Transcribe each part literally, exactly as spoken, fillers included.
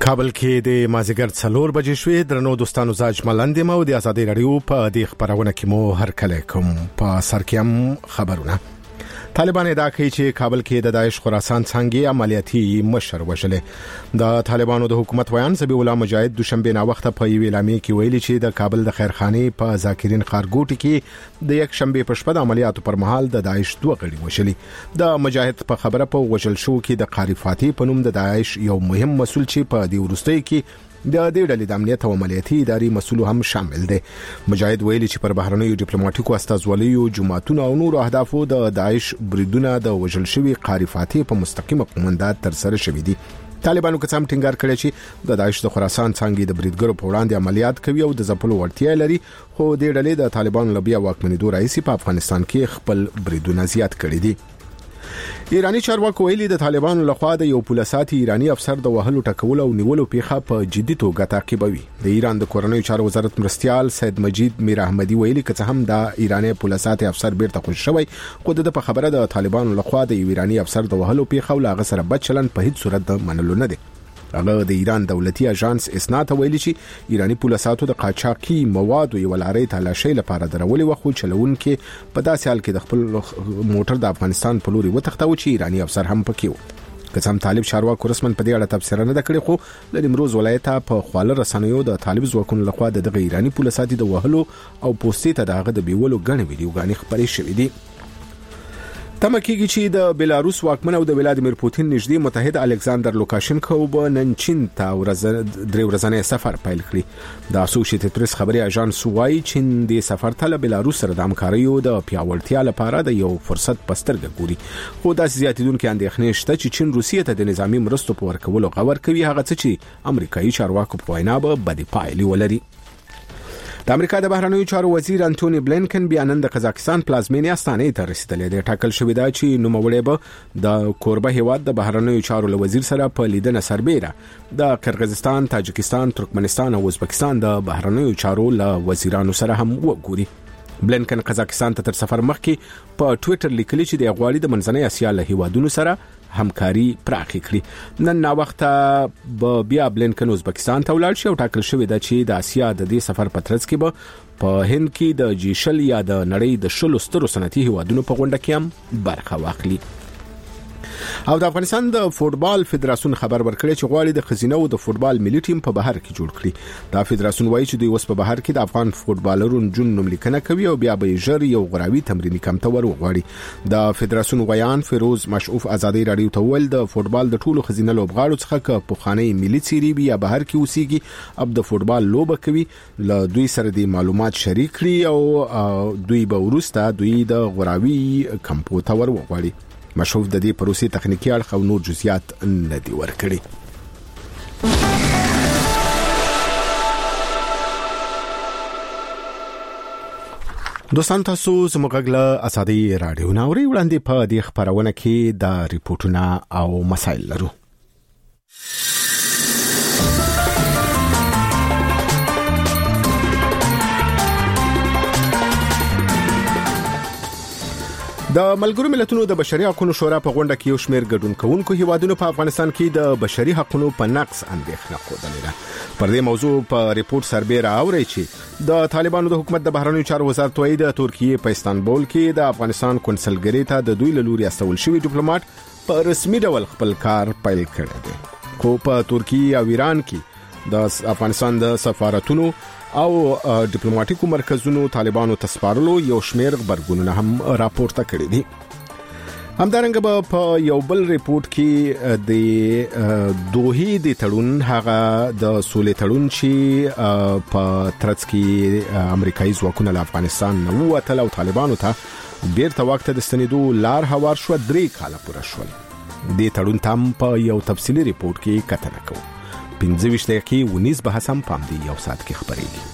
کابل کې د مازیګر څلور بجې شوې درنو دوستانو زاج ملندې مو د آزادۍ رادیو په دې خبرونه کې مو هر کله کوم په سر کې هم خبرونه. طالبان ادعا کوي چې کابل کې د داعش خراسان څنګه عملیاتي مشر وشلې. د طالبانو د حکومت ویان زبی الله مجاهد دوشنبه نا وخت په یوې اعلامیه کې ویلي چې د کابل د خیرخانې په ذاکرین خارګوټ کې د یک شنبه په شپه د عملیاتو پر مهال د داعش دوه غړي وشلې. د مجاهد په خبره په وژل شو کې د قاری په نوم د داعش یو مهم مسول چې په دې ورستۍ کې د دې ډلې د امنیت او عملیاتي اداري مسول هم شامل دي. مجاهد ویلي چې پر بهرنیو ډیپلوماټیکو استازولیو جماعتونو او نورو اهدافو د داعش بریدونه د وژل شوی قاری فاتح په مستقیمه قومندات تر سره شوې دي. طالبانو قسم ټینګار کړی چې د داعش د خراسان څنګه د بریدګرو په وړاندې عملیات کوي او د ځپلو وړتیا لري، خو د ډلې د طالبانو لبیا واکمنۍ رئیس په افغانستان کې خپل بریدونه زیات کړی دي. ایرانی چارواکو ویلي د طالبانو لخوا د یو پولیساتي ایرانی افسر د وهلو ټکول او نیولو پیښه په جدي توګه تعقیبوي. د ایران د کورنیو چارو وزارت مرستيال سید مجید میر احمدی ویلي چې هم د ایرانی پولیساتي افسر بیرته خوش شوی، خو د په خبره د طالبانو لخوا د ایرانی افسر د وهلو پیښه او لاغه سره بد چلن په هیڅ صورت منلو نه دي. هغه د ایران دولتي اژانس اسنا ته ویلي چې ایرانی پولیساتو د قاچاقي موادو یو لارې تلاشي لپاره درولې وخت چلون کې په داسې حال کې د خپل موټر د افغانستان په لوري وتښتاو چې ایرانی افسر هم پکې و. قسم طالب چارواکو رسمن په دې اړه تفسیر نه کړی، خو د نیمروز ولایت په خواله رسنیو د طالب ځواکونو لخوا د ایرانی پولیساتي د وهلو او پوسټي ته دغه د بیولو غنې ویډیوګانې خبرې شوې دي. تمه کېږي چې د بیلاروس واکمن او د ولادیمیر پوتین نږدې متحد الکساندر لوکاشنکو به نن چین ته درې ورځې سفر پیل کړي. د اسوسییټډ پریس خبري اژانس وايي چین د سفر ته له بیلاروس سره د همکاریو د پیاوړتیا لپاره د یو فرصت پسترګه ګوري، خو د زیاتیدونکو اندېښنې شته چې چین روسیې ته د نظامی مرستو په ورکولو غور کوي، هغه څه چې امریکایي چارواکو په وینا به بدی پایلې ولري. د امریکا د بهرنیو چارو وزیر انټونی بلینکن بیا نن د قزاقستان پلازمینې استانې ته رسیدلی دی. ټاکل شوې ده چې نوموړی به د کوربه هیواد د بهرنیو چارو له وزیر سره په لیدنه سربېره د قرغیزستان، تاجکستان، ترکمنستان او ازبکستان د بهرنیو چارو له وزیرانو سره هم وګوري. بلینکن قزاقستان ته تر سفر مخکې په ټوئیټر لیکلي چې د غواړي د منځنۍ اسیا له هیوادونو سره همکاري پراخه کړي. نن نا وخت به بیا بلینکن ازبکستان ته ولاړ شي او ټاکل شوې ده چې د اسیا د دې سفر په ترڅ کې به په هند کې د جیشل یا د نړۍ د شلو سترو صنعتي هیوادونو په غونډه کې هم برخه واخلي. او د افغانستان د فوتبال فدراسیون خبر ورکړی چې غواړي د خزینه او د فوتبال ملي ټیم په بهر کې جوړ کړي. دا فدراسیون وایي چې دوی اوس په بهر کې د افغان فوتبالرونو جون نوملیکنه کوي او بیا به ژر یو غراوي تمرینی کمپ ته ورغواړي. د فدراسیون ویان فیروز مشعوف آزادۍ رادیو ته ول د فوتبال د ټولو خزینه لوبغاړو څخه ک په خانه ملي سيري بیا بهر کې اوسېږي اب د فوتبال لوبه کوي، له دوی سره د معلومات شریک کړي او دوی به ورسته دوی د غراوي کمپ ته ورغواړي. مشهور د دې پروسې تخنیکی اړخ او نور جزئیات نه دي ورکړي. دوستان تاسو زموږ غږ له آزادۍ رادیو ناوري وړاندې په دې خبرونه کې د ریپورتونه او مسایل لرو. د ملګرو ملتونو د بشري حقوقو شورا په غونډه کې یو شمېر ګډون کوونکو هیوادونو په افغانستان کې د بشري حقوقو په نقص اندېښنه خوده. پر دې موضوع په ریپورت سربېره اوري چې د طالبانو د حکومت د بهرنیو چارو وزارت وايي د ترکیه په استانبول کې د افغانستان کنسلګری ته د دوی له لوري استول شوی ډیپلوماټ په رسمي ډول خپل کار پیل کړی دی، خو په ترکیه او ایران کې د افغانستان د سفارتونو او ډیپلوماټیکو مرکزونو طالبانو تسپارلو یو شمېر خبرګونونه هم راپورته کړي دي. همدارنګه به په یو بل ریپورت کې د دوحې د تړون هغه د سولې تړون چې په ترڅ کې امریکایي ځواکونه له افغانستان نه ووتل او طالبانو ته بیرته وخت د ستنېدو لار هوار شو درې کاله پوره شول. د تړون تم په یو تفصیلي ریپورت کې کتنه کوو. پنځه ویشت دقیقې ونیز بحث هم پام دی یو ساعت کې خبرېږي.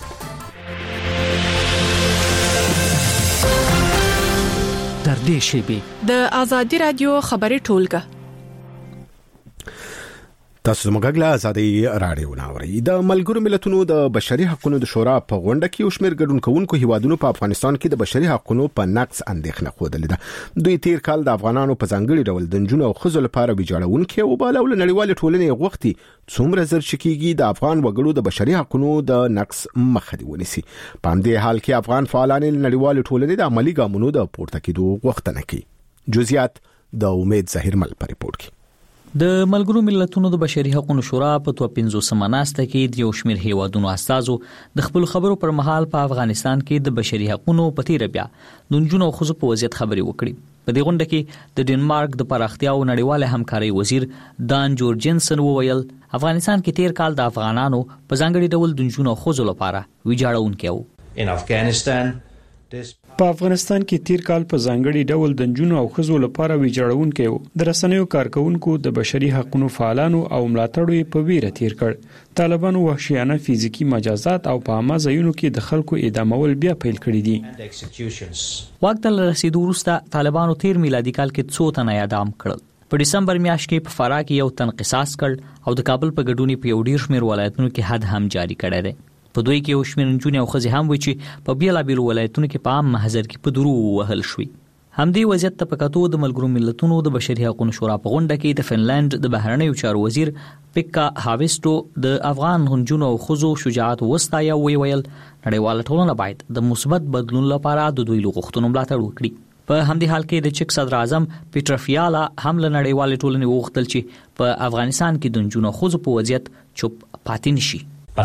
در دې شیبې د آزادۍ رادیو خبري ټولګه تاسو زموږ له ازادي رادیو ناوړي د ملګرو ملتونو د بشري حقوقو د شورا په غونډه کې یو شمېر ګډونکونکو هیوادونو په افغانستان کې د بشري حقوقو په نقص اندېښنه خوده ده. دوی تیر کال د افغانانو په ځانګړي ډول د نجونو او ښځو لپاره ویجاړونکي او بل ول نړیوال ټولنې غوښتي څومره زر شکیږي د افغان وګړو د بشري حقوقو د نقص مخه دی ونیسي. په همدې حال کې افغان فعالان نړیوال ټولنې د عملی ګامونو د پورته کېدو غوښتنه کوي. جزئیات د امید ظاهرمل په ریپورت کې. د ملګرو ملتونو د بشري حقوقو شورا په تو پنځوسمه ناسته کې د یو شمېر هیوادونو استازو د خپل خبرو پر مهال په افغانستان کې د بشري حقوقو په تیر بیا د نجونو او ښځو په وضعیت خبري وکړي. په دې غونډه کې د ډنمارک د پراختیا او نړیواله همکاري وزیر دان جورجنسن وویل افغانستان کې تیر کال د افغانانو په ځانګړي ډول د نجونو او ښځو لپاره ویجاړونکي وو. In Afghanistan په افغانستان کې تیر کال په ځانګړي ډول د نجونو او ښځو لپاره ویجاړونکي وو. د رسنیو کارکونکو د بشري حقوقو فعالانو او ملاتړو په ویره تیر کړ. طالبانو وحشیانه فزیکی مجازات او په عامه ځایونو کې د خلکو اعدامول بیا پیل کړی دي. وخت له رسیدو وروسته طالبانو تیر میلادي کال کې څو تنه اعدام کړل. په دسمبر میاشت کې په فراه کې یو تن قصاص کړ او د کابل په ګډونی په یو ډیر شمېر ولایتونو کې حد هم جاری کړی دی. په دوی کې یو شمېر نجونې او ښځې هم وي چې په بیلابیلو ولایتونو کې په عام محضر کې په درو وهل شوي. همدې وضعیت ته په کتو د ملګرو ملتونو د بشري حقوقو شورا په غونډه کې د فنلند د بهرنیو چارو وزیر پیکا هاویسټو د افغان نجونو او ښځو شجاعت وستایه ویل نړیواله ټولنه باید د مثبت بدلون لپاره د دوی غوښتنو ملاتړ وکړي. په همدې حال کې د چک صدر اعظم پیټر فیالا هم له نړیوالې ټولنې وغوښتل چې په افغانستان کې د نجونو او ښځو په وضعیت چوپ پاتې نشي.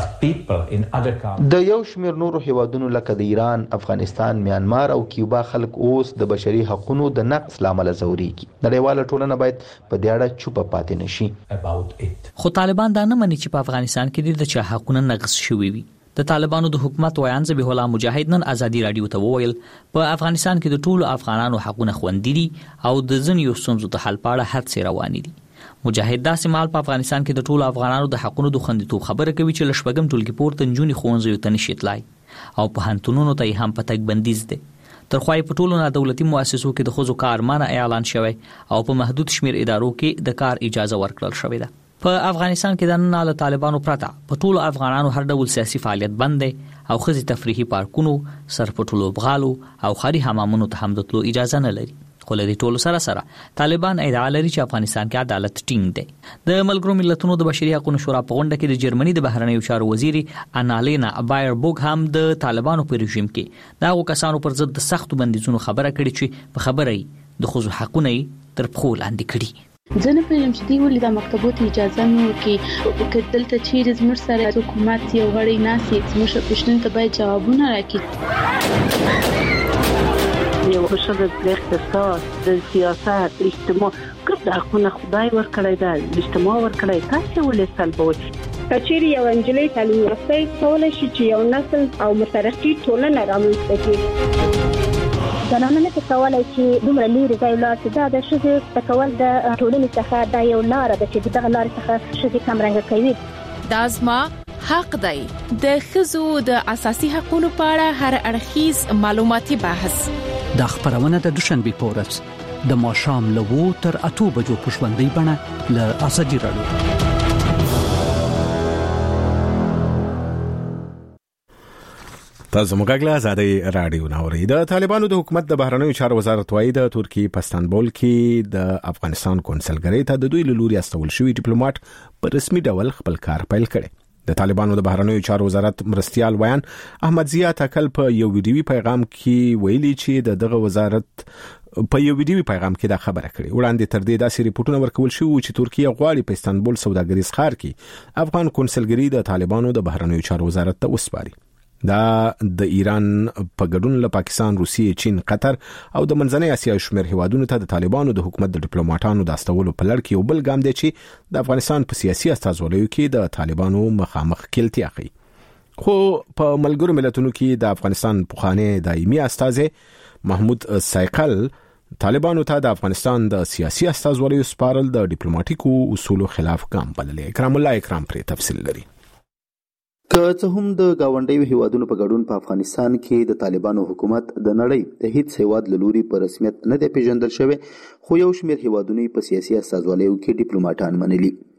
د یو شمېر نورو هیوادونو لکه د ایران، افغانستان، میانمار او کیوبا خلک اوس د بشري حقوقو د نقص لامل زوريږي. نړیواله ټولنه باید په دې اړه چوپ پاتې نشي. خو طالبان دا نه مني چې په افغانستان کې د چا حقوقونه نقض شوي وي. د طالبانو د حکومت ویان ذبیح الله مجاهد نن ازادي رادیو ته وویل په افغانستان کې د ټولو افغانانو حقوقونه خوندي دي او د ځینو ستونزو د حل په اړه هڅې روانې دي. مجاهد داسې مال په افغانستان کې د ټولو افغانانو د حقوقو د خوندیتوب خبره کوي چې لشپږم ټولګي پورته نجونې ښوونځیو ته نشي تلای او په هنتونونو ته هم په تګ بندیز دی. تر خو په ټولو نادولتي مؤسسو کې د ښځو کار منع اعلان شوی او په محدود شمیر ادارو کې د کار اجازه ورکړل شوې ده. په افغانستان کې د نن له طالبانو پرته په ټولو افغانانو هر ډول سیاسي فعالیت بند دی او ښځې تفریحي پارکونو، سرپټو لوبغالو او ښاري حمامونو ته هم د تلو اجازه نه لري. خو له دې ټولو سره سره طالبان ادعا لري چې افغانستان کې عدالت ټینګ دی. د ملګرو ملتونو د بشري حقوقو شورا په غونډه کې د جرمني د بهرنیو چارو وزیر انالینا بایربوګ هم د طالبانو په رژیم کې د هغو کسانو پر ضد د سختو بندیزونو خبره کړې چې په خبره د ښځو حقونه تر پښو لاندې کړي. زه نه پوهیږم چې دوی ولې د مکتبو ته اجازه نه ورکوي. که دلته چیرې زموږ سره حکومت یو غړی ناسي زموږ پوښتنو ته باید جوابونه راکړي. یو ښځه د اقتصاد، د سیاست، اجتماع ګډ حقونه خدای ورکړی دی، اجتماع ورکړی، تاسو ولې سلبوي؟ کچېرې یو انجلۍ تعلیم یافته کولی شي چې یو نسل او مترقي ټولنه رامنځته کړي. زنانه نه کولای چې دومره لري ځای لاړ شي. دا د ښځې د کول د ټولنې څخه دا یو لار ده چې دغه لار څخه ښځې کمرنګ کوي. دا زما حق دی. د ښځو د اساسي حقوقو په اړه هر اړخیز معلوماتي بحث د خبرونه د دوشنبه پورس د ماښام له وو تر اته بجو په ژوندۍ بڼه له ازادي رادیو. تاسو موږ له ازادي رادیو ناوړي. د طالبانو د حکومت د بهرنیو چارو وزارت وايي د ترکیه په استانبول کې د افغانستان کونسلګری ته د دوی له لوري استول شوی ډیپلوماټ په رسمي ډول خپل کار پیل کړي. د طالبانو د بهرنیو چارو وزارت مرستيال ویان احمد ضیا تکل په یو ویډیوي پیغام کې ویلي چې د دغه وزارت په یو ویډیوي پیغام کې دا خبره کړې. وړاندې تر دې داسې ریپورتونه ورکول شوي چې ترکیه غواړي په استانبول سوداګریز ښار کې افغان کونسلګری د طالبانو د بهرنیو چارو وزارت ته وسپاري. دا د ایران په ګډون له پاکستان، روسیې، چین، قطر او د منځنۍ اسیا شمېر هیوادونو ته د طالبانو د حکومت د ډیپلوماټانو د استولو په لړ کې یو بل ګام دی چې د افغانستان په سیاسي استازولیو کې د طالبانو مخامخ کېلتیا کوي. خو په ملګرو ملتونو کې د افغانستان پخوانی دایمي استازی محمود سایقل طالبانو ته د افغانستان د سیاسي استازولیو سپارل د ډیپلوماټیکو اصولو خلاف ګام بللی. اکرام الله اکرام پرې تفصیل لري. که څه هم د گاونډیو هیوادونو په ګډون په افغانستان کې د طالبانو حکومت د نړۍ د هیڅ هیواد له لوري په رسمیت نه دی پیژندل شوی، خو یو شمېر هیوادونو په سیاسي استازولیو کې ډیپلوماټان منلي.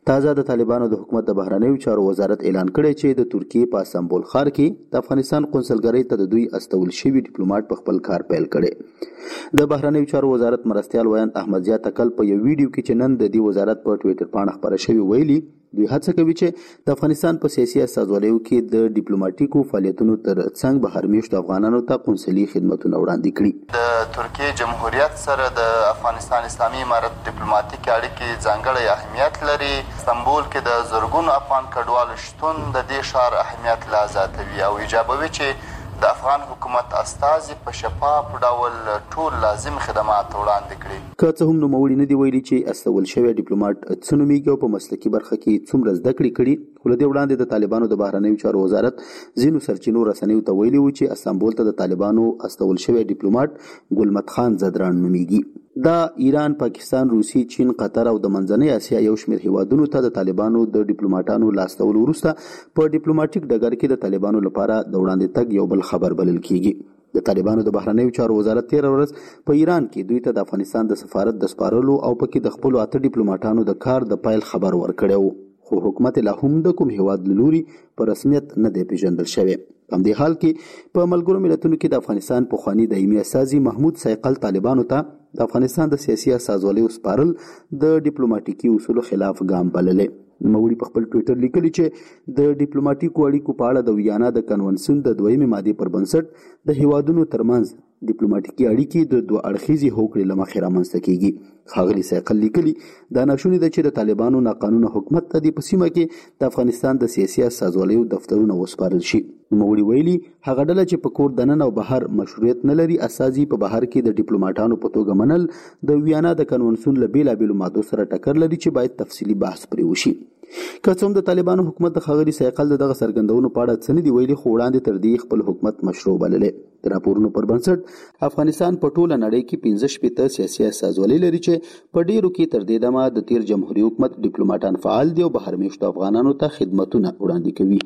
تازه د طالبانو د حکومت د بهرنیو چارو وزارت اعلان کړی چې د ترکیې په استانبول ښار کې د افغانستان قونسلګرۍ ته د دوی استول شوي ډیپلوماټ په خپل کار پیل کړي. د بهرنیو چارو وزارت مرستیال ویان احمد ضیا تکل په یو ویډیو کې چې نن د دې وزارت په ټویټر باندې خبره شوې ویلي دوی هڅه کوي چې د افغانستان په سیاسي استازولیو کې د ډیپلوماټیکو فعالیتونو تر څنګ بهر میشتو افغانانو ته قونسلي خدماتونه وړاندې کړي. د ترکیې جمهوریت سره د افغانستان اسلامي امارت ډیپلوماټیک اړیکې ځانګړی اهمیت لري. استانبول کې د زرګونو افغان کډوالو شتون د دې ښار اهمیت لا زیاتوي او ایجابوي چې د افغان حکومت استازي په شفاف ډول ټول لازم خدمات وړاندې کړي. که څه هم نوموړي نه دی ویلي چې استول شوی ډیپلوماټ څه نومیږي او په مسلکي برخه کې څومره زده کړې کړي، خو له دې وړاندې د طالبانو د بهرنیو چارو وزارت ځینو سرچینو رسنیو ته ویلي و چې استانبول ته د طالبانو استول شوی ډیپلوماټ ګلمت خان زدران نومیږي. دا ایران، پاکستان، روسي، چین، قطر او د منځنۍ اسیا یو شمېر هیوادونو ته د طالبانو د ډیپلوماټانو لاستولو وروسته په ډیپلوماټیک ډګر کې د طالبانو لپاره د وړاندې تګ یو بل خبر بلل کیږي. د طالبانو د بهرنیو چارو وزارت تیر ورځ په ایران کې دوی ته د افغانستان د سفارت د سپارلو او پکې د خپل اته ډیپلوماټانو د کار د پایل خبر ورکړی و، خو حکومت لا هم د کوم هیواد له لوري په رسمیت نه دی پیژندل شوی. په همدې حال کې په ملګرو ملتونو کې د افغانستان پخوانی دایمي استازي محمود سایقل طالبانو ته د افغانستان د سیاسي استازولیو سپارل د ډیپلوماټیکي اصولو خلاف ګام بللې. نوموړي په خپل ټویټر لیکلي چې د ډیپلوماټیکو اړیکو په اړه د ویانا د کنونسیون د دویمې مادې پر بنسټ د هیوادونو ترمنځ ډیپلوماټیکي اړیکې د دوه اړخیزې هوکړې له مخې رامنځته کیږي. ښاغلي سایقل لیکلي دا ناشونې ده چې د طالبانو ناقانونه حکومت ته د په سیمه کې د افغانستان د سیاسي استازولیو دفترونه وسپارل شي. نوموړي ویلي هغه ډله چې په کور دننه او بهر مشروعیت نه لري استازي په بهر کې د ډیپلوماټانو په توګه منل د ویانا د کنونسیون له بیلابیلو مادو سره ټکر لري چې باید تفصیلي بحث پرې وشي. که څه هم د طالبانو حکومت د ښاغلي سایقل دغه څرګندونو په اړه څه نه دي ویلي، خو وړاندې تر دې خپل حکومت مشروع بللې. د راپورونو پر بنسټ افغانستان په ټوله نړۍ کې پنځه شپېته سیاسي استازولۍ لري چې په ډیرو کې تر دې دمه د تیر جمهوریت حکومت ډیپلوماټان فعال دي او بهر میشتو افغانانو ته خدمتونه وړاندې کوي.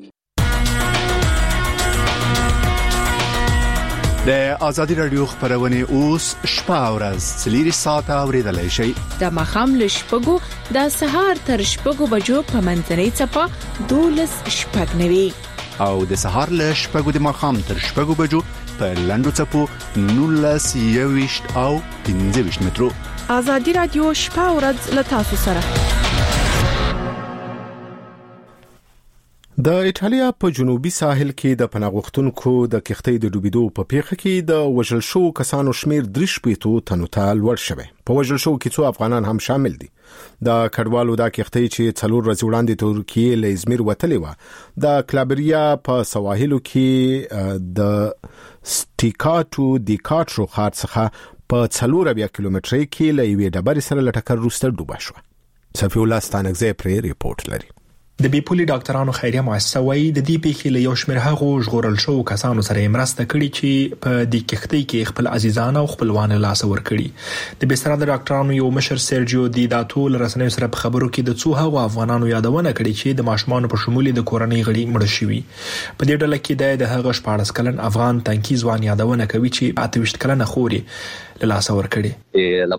د آزادی رادیو خبرونه اوس شپه او ورځ څلور ساعته اوریدلای شئ. د مخام له شپږو د سهار تر شپږو بجو په منځنۍ چپه دولس شپږ نوي او د سهار له شپږو د مخام تر شپږو بجو په لاندو چپو نولس یويشت او پنځه ویشت مترو. آزادی رادیو شپه او ورځ له تاسو سره. د ایټالیا په جنوبي ساحل کې د پناهغښتونکو د کښتۍ د ډوبېدو په پیښه کې د وژل شو کسانو شمیر درې شپېتو تنو ته لوړ شوی. په وژل شو کې څو افغانان هم شامل دي. د کډوالو د کښتۍ چې څلور ورځې وړاندې ترکیې له ازمیر وتلې و د کلابریا په سواحلو کې د سټیکاټو د کاټرو ښار څخه په څلور اویا کیلومترۍ کې له یوې ډبرې سره له ټکر وروسته ډوبه شوه. صفي الله ستانکزی پرې ریپورت لري. د بیپولي ډاکټرانو خیریه مؤسسه وايي د دې پیښې له یو شمېر هغو ژغورل شو کسانو سره مرسته کړې چې په دې کښتۍ کې خپل عزیزان او خپلوان لاس ور کړي. د بستر د ډاکټرانو یو مشر سرجیو دی داتو رسنیو سره په خبرو کې د څو هغو افغانانو یادونه کړې چې د ماشومان په شمول د کورنۍ غړي مړ شوي. په دې ډله کې د هغه شپاړس کلن افغان تنکي ځوان یادونه کوي چې اته ویشت کلنه خوري لاس ور کړي.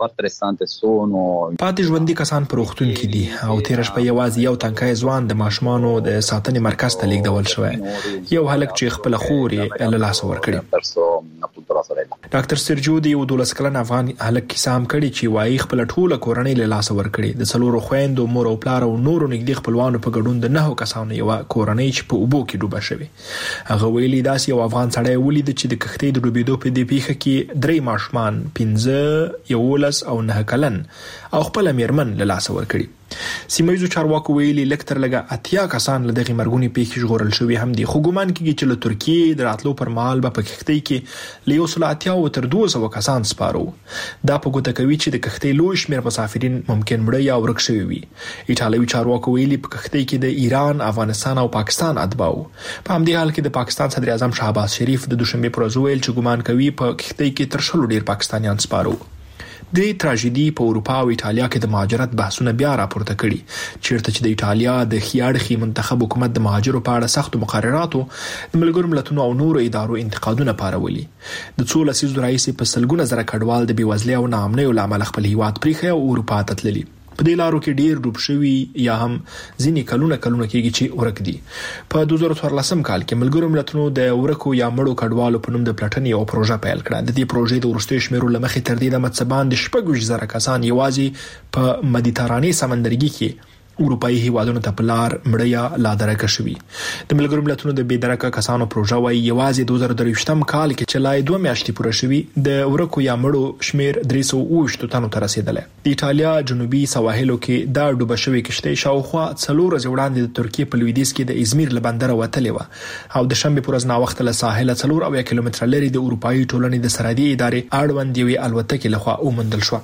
پاتې ژوندۍ کسان په روغتون کې دي او تیر شپه یوازې یو تنکي ځوان د ماشومانو د ساتنې مرکز ته لیږدول شوی. یو هلک چې خپل خوري لاس ور کړي. ډاکټر سرجیو دی یو دولس کلن افغان هلک کیسه هم کړي چې وايي خپل ټوله کورنۍ له لاس ور کړي. د څلورو خويندو مور او پلار او نورو نږدې خپلوانو په ګډون د نهو کسانو یو کورنۍ چې په اوبو کې ډوبه شوی. هغه ویلي داسې یو افغان سړی ولید چې د کښتۍ د ډوبېدو په دې پیښه کې درې ماشومان پنځه یولس او نه کلن او خپل میرمن له لاس ور کړي. سیمایي چارواکو ویلي لکتر لګه اتیا کسان له دغه مرګونی پیښې ژغورل شوی هم دي. خو ګومان کیږي چې له ترکیې د راتلو پر مهال به په کښتۍ کې له یو سل اتیا او تر دوه سوه کسان سپارو. دا په ګوته کوي چې د کښتۍ لوی شمېر مسافرین ممکن مړه یا ورک شوي وي. ایټالوي چارواکو ویلي په کښتۍ کې د ایران، افغانستان او پاکستان اتباع. په همدې حال کې د پاکستان صدر اعظم شهباز شریف د دوشنبه پر ورځ ویل چې ګومان کوي په کښتۍ کې تر شلو ډیر پاکستانیان سپارو. د تراژیدي په اروپا او ایټالیا کې د مهاجرت بحثونه بیا راپورته کړي، چیرته چې د ایټالیا د خیاړخي منتخب حکومت د مهاجرو په اړه سخت مقرراتو د ملګرو ملتونو او نورو ادارو انتقادونه پارولي. د څو لسیزو راهیسې په سلګونه زره کډوال د بېوزلۍ او ناامنۍ له امله خپل هیواد پریښی او اروپا ته تللي. په دې لارو کې ډیر ډوب شوي یا هم ځینې کلونه کلونه کېږي چې ورک دي. په دوه زره څوارلسم کال کې ملګرو ملتونو د ورکو یا مړو کډوالو په نوم د پلټنې یو پروژه پیل کړه. د دې پروژې د وروستیو شمیرو له مخې تر دې د متسبان د شپږ زره کسان یوازې په مدیترانې سمندرګي کې اروپایي هیوادونو ته په لار مړه یا لا درکه شوي. د ملګرو ملتونو د بې درکه کسانو پروژه وايي یوازې دوه زره درویشتم کال کې چې لا دوه میاشتې پوره شوي د ورکو یا مړو شمیر درې سوه اووه ویشت تنو ته رسیدلی. د ایټالیا جنوبي سواحلو کې دا ډوبه شوې کشتۍ شاوخوا څلور ورځې وړاندې د ترکیې په لویدیځ کې د ازمیر له بندره وتلې وه او د شنبې پر ورځ ناوخته له ساحله څلور اویا کیلومتره لرې د اروپایي ټولنې د سرحدي ادارې اړوند یوې الوتکې لخوا وموندل شوه.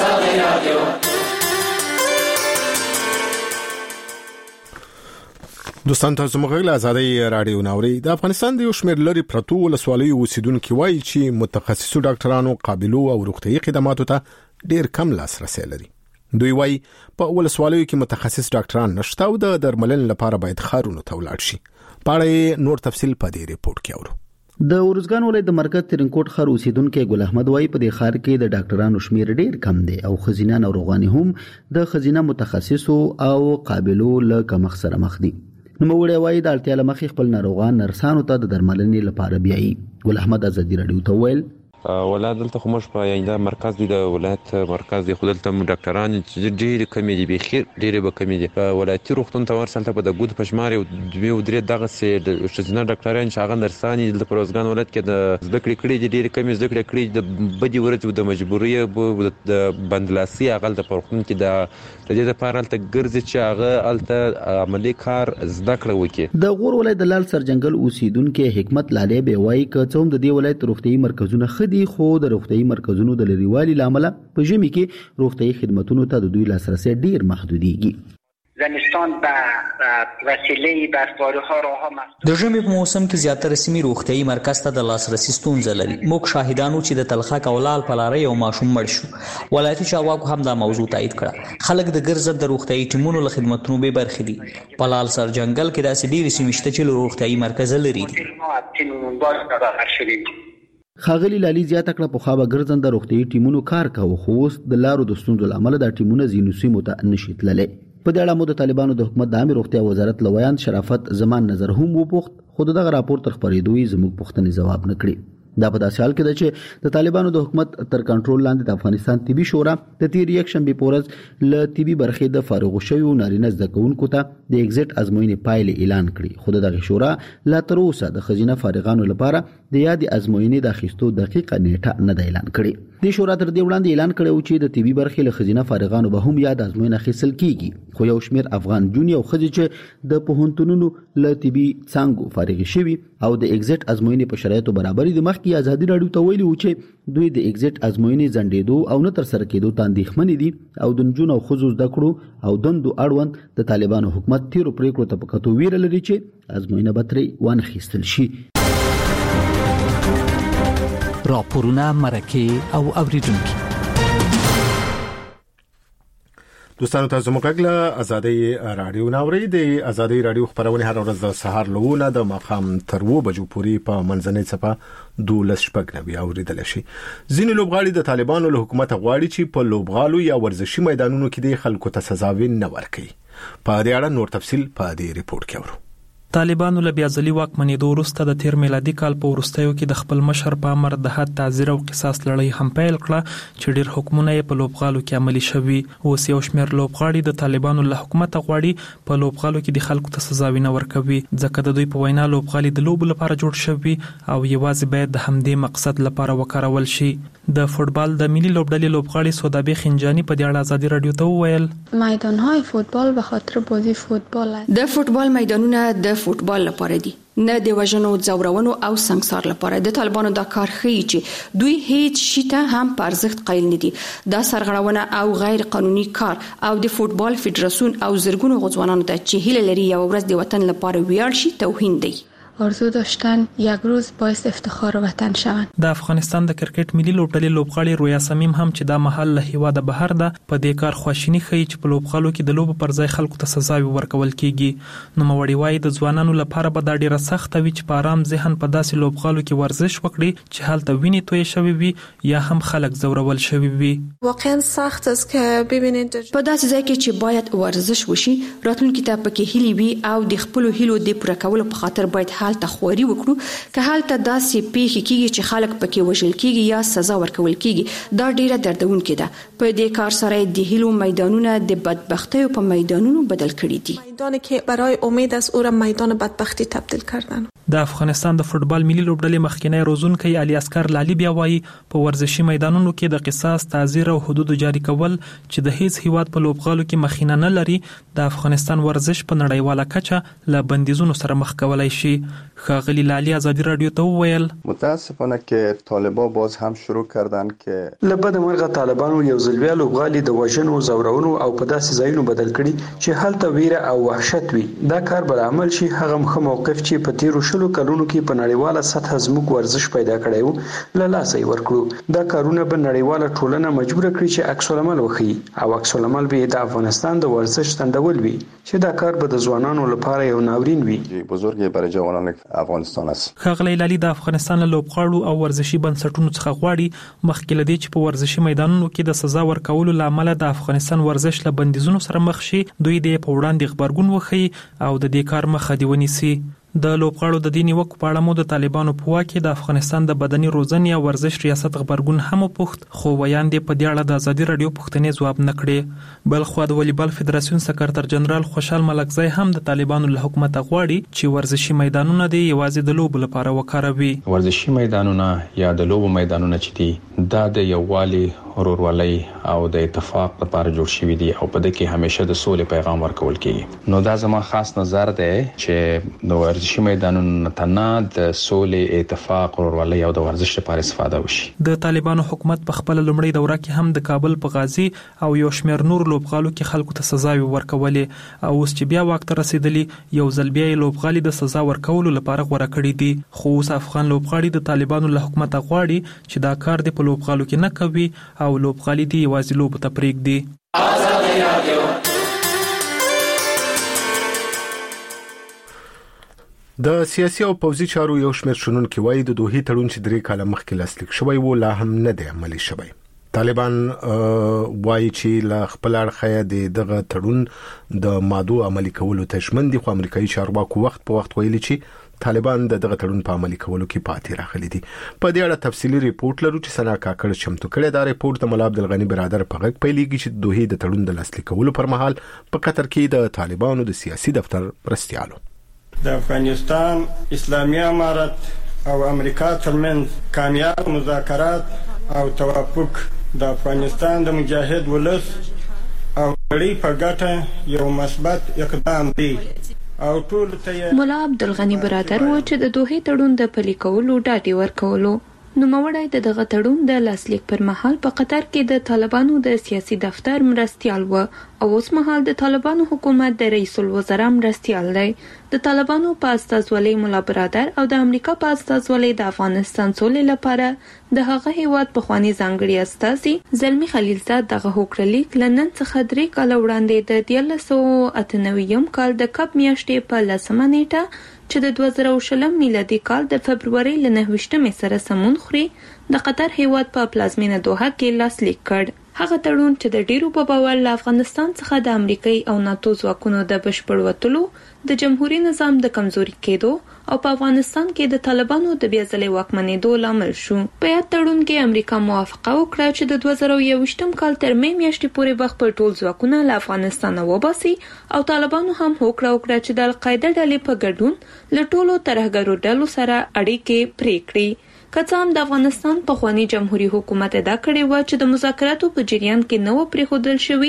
دوستان تاسو موږ له آزادۍ رادیو ناوري. د افغانستان د یو شمېر لري پرتو ولسوالیو اوسیدونکو وایي چې متخصصو ډاکټرانو قابلو او روغتيایي خدماتو ته ډیر کم لاسرسي لري. دوی وایي په ولسوالیو کې متخصص ډاکټران نشته او د درملنې لپاره باید ښارونو ته ولاړ شي. په اړه نور تفصیل په دې ریپورت کې اورو. د ورزګان ولایت د مرکز ترنکوټ ښار اوسیدونکو ګل احمد وایي په دې ښار کې د ډاکټرانو شمیر ډیر کم دی او خزینه ناروغاني هم د خزینه متخصصو او قابلو له کمښت سره مخ دي. نو موږ وایي د اړتیا لمخې خپل ناروغان نرسانو ته د درملنې لپاره بیایي. ګل احمد ازادي رادیو ته ویل ولادت دلته خو موږ په یاندا مرکز دی د ولایت مرکز دی خو دلته ډاکټران چې ډېر کمی دي بخیر ډېر به کمی دي. په ولایتي روغتون ته ورسلته په د ګود پښمار او دوی او درې دغه سي د شزنه ډاکټران چې هغه نرساني د پروزګان ولایت کې د ذکر کړي دي ډېر کمی ذکر کړي د بدی ورځ د مجبوري د بندلاسي هغه د پروغتون کې د د دې لپاره الته ګرځي چې هغه الته عملی کار زده کړو وکړي. د غور ولایت د لال سرجنګل اوسیدونکو حکمت لاله به وایي ک څوم د دې ولایت روغتيایي مرکزونه خدي خو د روغتيایي مرکزونو د لريوالي لامل په ژمي کې روغتيایي خدماتونو ته د دوی لاسرسي ډیر محدوديږي. زمستان به وسیله برفباری ها راه مفتوح. د ژمي په موسم کې زیاتره سیمې روغتيایي مرکز ته د لاسرسي ستونزه لري. موږ شاهدانو چې د تلخک او لال پلاره یو ماشوم مړ شو. ولایتي چارواکو هم دا موضوع تایید کړه. خلک د ګرځب د روغتيایي ټیمونو له خدماتونو به برخې دي. په لال سرجنګل کې داسې ډېرې سیمې شته چې روغتيایي مرکز لري. خاغلی لالي زیاته کړه په خابه ګرځنده روغتيایي ټیمونو کار کاوه خو اوس د لارو د ستونزو لامل د ټیمونو زینو سیمو ته نشي تللی. په دې اړه مو د طالبانو د حکومت د عامه روغتیا وزارت لویان شرافت زمان نظر هم وپوښت خو دغه راپور تر خبرېدوی زموږ پوښتنې جواب نکړي. دا په داسې حال کې ده چې د طالبانو د حکومت تر کنټرول لاندې د افغانستان طبي شورا د تیر یک شنبه پورز ل طبي برخې د فارغ شویو نارینه زده کوونکو ته د ایگزیټ ازموینې پایلې اعلان کړي. خو دغه شورا لا تر اوسه د خزینه فارغانو لپاره د یاد ازموینې د اخیستو دقیقه نیټه نه اعلان کړي. د شورا تر دې وړاندې اعلان کړی چې د طبي برخې له خزینه فارغانو به هم یاد ازموینه اخیستل کیږي. خو یو شمیر افغان جونی او خځې چې د پوهنتونونو له طبي څانګو فارغ شوي او د ایگزیټ ازموینې په شرایطو برابرې د مخکې آزادي راډیو ته ویلي و چې دوی د ایگزیټ ازموینې ځنډېدو او نه تر سره کېدو ته اندېښمنې دي او د نجونو او ښځو زده کړو او دندو اړوند د طالبانو حکومت تیرو پریکړو ته په کتو ویره لري چې ازموینه به ترې وانخیستل شي. راپورونه مرکه او اوریدونکو دوستانو تاسو موږ له آزادۍ رادیو ناوري. د آزادۍ رادیو خبرونه هر ورځ د سهار لونه د ماخام تر و بجو پورې په منځنۍ صفه دولس شپږ نوي اوریدل شي. ځینې لوبغاړي د طالبانو له حکومت غواړي چې په لوبغالو یا ورزشي میدانونو کې د خلکو ته سزاوي نه ورکړي. په دې اړه نور تفصيل په دې ریپورت کې اورو. طالبانو له بیازلي واکمنېدو وروسته د تیر میلادي کال په وروستیو کې د خپل مشر په امر د حد تعزیر او قصاص لړۍ هم پیل کړه چې ډېر حکمونه یې په لوبغالو کې عملي شوي. اوس یو شمېر لوبغاړي د طالبانو له حکومت غواړي په لوبغالو کې د خلکو ته سزاوي نه ورکوي ځکه د دوی په وینا لوبغالي د لوبو لپاره جوړ شوي او یوازې باید د همدې مقصد لپاره وکارول شي. د فوتبال د ملي لوبډلې لوبغاړي سودابي خنجانی په دې اړه آزادي رادیو ته وویل میدان‌های فوتبال به خاطر بازی فوتبال است. د فوتبال میدانونه د فوتبال لپاره دي نه د وژنو ځورونو او سنگسار لپاره. د طالبانو دا کار ښیي چې دوی هیڅ شي ته هم په ارزښت قایل نه دي. دا سرغړونه او غیر قانوني کار او د فوتبال فدراسیون او زرګونو غوځوانانو ته چې هیله لري یو ورځ د وطن لپاره ویاړ شي توهین دی. آرزو داشتن یک روز باعث افتخار وطن شوند. د افغانستان د کرکټ ملي لوبډلې لوبغاړي رویا سمیم هم چې دا محل له هیواده بهر ده په دې کار خواشینی ښیي چې په لوبغالو کې د لوبو پر ځای خلکو ته سزاوي ورکول کیږي. نو موري وايي د ځوانانو لپاره به دا ډیره سخت وي چې په آرام ذهن په داسې لوبغالو کې ورزش وکړي چې هلته ویني توی شوی وي یا هم خلک زورول شوی وي. واقعا سخت است که ببینید په داسې ځای کې چې باید ورزش وشي راتلونکي ته پکې هیلي وي او د خپل هیلو د پوره کولو په خاطر باید حالت خوري وکړو که حالت داسې پیښ کیږي چې خلک پکې وژل کیږي یا سزا ورکول کیږي دا ډیره دردونکې ده. په دې کار سره د هیلو میدانونه د بدبختیو په میدانونو بدل کړي دي. میدانی که برای امید است او را میدان بدبختی تبدیل کردن. د افغانستان د فوتبال ملي لوبډلې مخکینی روزونکی علي اسکر لالي بیا وایي په ورزشي میدانونو کې د قصاص تعزیر او حدود جاری کول چې د هیڅ هیواد په لوبغالو کې مخینه نه لري د افغانستان ورزش په نړیواله کچه له بندیزونو سره مخ کولای شي. ښاغلي لالي ازادي رادیو ته وویل متاسفانه که طالبان باز هم شروع کردن که لبد مرغه طالبانو یو ځل بیا لوبغالي د وژنو زورونو او په داسې ځایونو بدل کړي چې هلته ویره او وحشت وي. دا کار بل عمل شي هغه مخ موقف چې په تیرو شلو کلونو کې په نړیواله سطح زموږ ورزش پیدا کړی وو له لاسه یې ورکړو. دا کارونه به نړیواله ټولنه مجبور کړي چې عکس العمل وکړي او عکس العمل به د افغانستان د ورزش تندول وي چې دا کار به د ځوانانو لپاره یو ناورین وي. بزرګي برای جوانان افغانستان است. ښاغلی لالي د افغانستان له لوبغاړو او ورزشي بنسټونو څخه غواړي مخکې له دې چې په ورزشي میدانونو کې د سزا ورکولو له امله د افغانستان ورزش له بندیزونو سره مخ شي دوی د په وړاندې خبرګون وښيي او د دې کار مخه دی ونیسي. د لوبغاړو د دې نیوکو په اړه مو د طالبانو په واک کې د افغانستان د بدني روزنې او ورزش ریاست خبرګون هم وپوښت خو ویاندې په دې اړه د ازادي رادیو پوښتنې ځواب نه کړې. بل خو د والیبال فدراسیون سکرټر جنرال خوشحال ملکزی هم د طالبانو له حکومت غواړي چې ورزشي میدانونه د یوازې د لوبو لپاره وکاروي. ورزشي میدانونه یا د لوبو میدانونه چې دي دا د یووالي ورورولۍ او د اتفاق لپاره جوړ شوي دي او په دې کې همیشه د سولې پیغام ورکول کیږي. نو دا زما خاص نظر دی چې د ورزشي میدانونو نه د سولې اتفاق ورورولۍ او د ورزش لپاره استفاده وشي. د طالبانو حکومت په خپل لومړی دوره کې هم د کابل په غازی او یو شمېر نور لوبغالو کې خلکو ته سزاوي ورکولې او اوس چې بیا وخت رسیدلی یو ځل بیا لوبغالي د سزا ورکولو لپاره غوړه کړی دي. خو اوس افغان لوبغاړي د طالبانو له حکومت غواړي چې دا کار د په لوبغالو کې نه کوي او لوبغالي دی یوازې لوبو ته پرېږدي. د سیاسي او پوځي چارو یو شمېر شنونکي وایي د دوحې تړون چې درې کاله مخکې لاسلیک شوی و لا هم نه دی عملي شوی. طالبان وایي چې له خپل اړخه د دغه تړون د مادو عملي کولو ته ژمن دي خو امریکایي چارواکو وخت په وخت ویلي چې طالبان د دغه تړون په عملي کولو کې پاتې راغلي دي. په دې اړه تفصیلی ریپورت لرو چې سنا کاکړ چمتو کړی. دا ریپورت د مولا عبدالغنی برادر په غږ پیلېږي چې د دوحې د تړون د لاسلیک کولو پر مهال په قطر کې د طالبانو د سیاسي دفتر مرستیالو د افغانستان اسلامي امارت او امریکا ترمنځ کامیاب مذاکرات او توافق د افغانستان د مجاهد ولس او لړۍ په ګټه یو مثبت اقدام دی. مولا عبدالغنی برادر و چې د دوحې تړون د پلي کولو ډاډ ورکولو نوموړی د دغه تړون د لاسلیک پر مهال په قطر کې د طالبانو د سیاسي دفتر مرستیال و او اوس مهال د طالبانو حکومت د رئیس الوزرا مرستیال دی. د طالبانو په استازولۍ مولا برادر او د امریکا په استازولۍ د افغانستان سولې لپاره د هغه هیواد پخوانی ځانګړي استازي زلمی خلیلزاد دغه هوکړلیک لنن څخه درې کال وړاندې د دیارلس سوه اته نوي کال د کب میاشتې په لسمه نیټه چې د دوه زره شلم میلادي کال د فبرورۍ له نهه ویشتمې سره سمون خوري د قطر هیواد په پلازمینه دوحه کې لاسلیک کړ. هغه تړون چې د ډیرو په باور له افغانستان څخه د امریکای او ناتو ځواکونو د بشپړ وټلو د جمهوریت نظام د کمزوري کېدو او په افغانستان کې د طالبانو د بیا ځلې واکمنېدو لامل شو. په یاد تړون کې امریکا موافقه وکړه چې د دوه زره یوویشتم کال تر مې میاشتې پورې به خپل ټول ځواکونه له افغانستان وباسي او طالبانو هم هوکړه وکړه چې د القاعده ډلې په ګډون له ټولو ترهګرو ډلو سره اړیکې پرې کړي. که څه هم د افغانستان پخوانی جمهوریت حکومت ادعا کړې و چې د مذاکراتو په جریان کې نه و پرېښودل شوی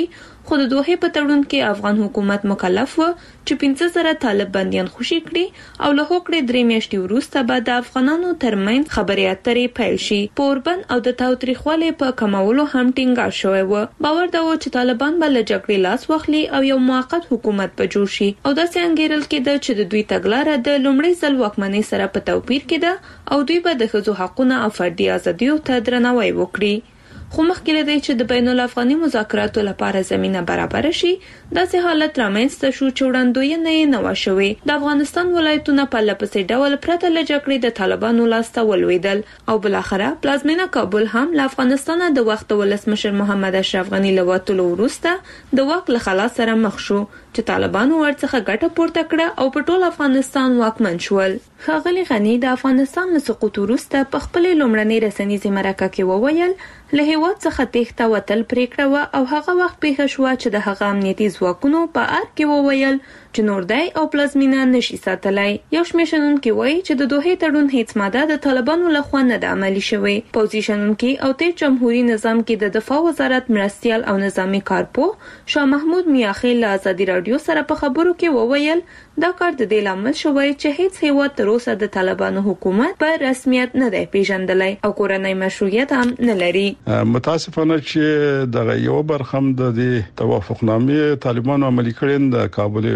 خو د دوه په تړون کې افغان حکومت مکلف و چې پنځه زره طالب بنديان خوشي کړي او له هوکړې درې میاشتې وروسته به د افغانانو ترمنځ خبرې اترې پیل شي. پوربند او د تاوتریخوالي په کمولو هم ټینګار شوی و. باور دا و چې طالبان به له جګړې لاس واخلي او یو موقت حکومت به جوړ شي او داسې انګیرل کېده چې د دوی تګلاره د لومړي ځل واکمنۍ سره په توپیر کې ده او دوی به د ښځو حقونه او فردي ازادیو ته درناوی وکړي. خو مخکې له دې چې د بین الافغاني مذاکراتو لپاره زمينه برابر شي داسې حالت رامنځته شو چې وړاندوینه یې نه و شوې. د افغانستان ولایتونه په لپسې ډول پرته له جګړې د طالبانو لاسته ولوېدل او بلاخره پلازمینه کابل هم له افغانستان د وخت ولسمشر محمد اشرف غنی له وټولو وروسته د واک له خلاص سره مخ شو چې طالبانو ورڅخه ګټه پورته کړه او په ټول افغانستان واکمن شول. ښاغلي غنی د افغانستان له سقوط وروسته په خپل لومړنۍ رسنیزې مرکه کې وویل له هیواد څخه تېښته وتل پریکړه و او هغه وخت پیښه شوه چې د هغه امنیتي ځواکونو په ار کې وویل چې نور دی او پلازمینه نشي ساتلای. یو شمېر شنونکي وایي چې د دوه تړون هیڅ ماده د طالبانو لخوا نه د عملي شوې. پوځي شنونکي او تیر جمهوریت نظام کې د دفاع وزارت مرستیال او نظامی کارپو شاه محمود میاخیل له ازادي رادیو سره په خبرو کې وویل دا کار د دې لامل شوی چې هیڅ هیواد تر اوسه د طالبانو حکومت په رسمیت نه دی پیژندلی او کورنۍ مشروعیت هم نه لري. متاسفانه چې د یو برخم د توافقنامې طالبانو عملي کړي د کابل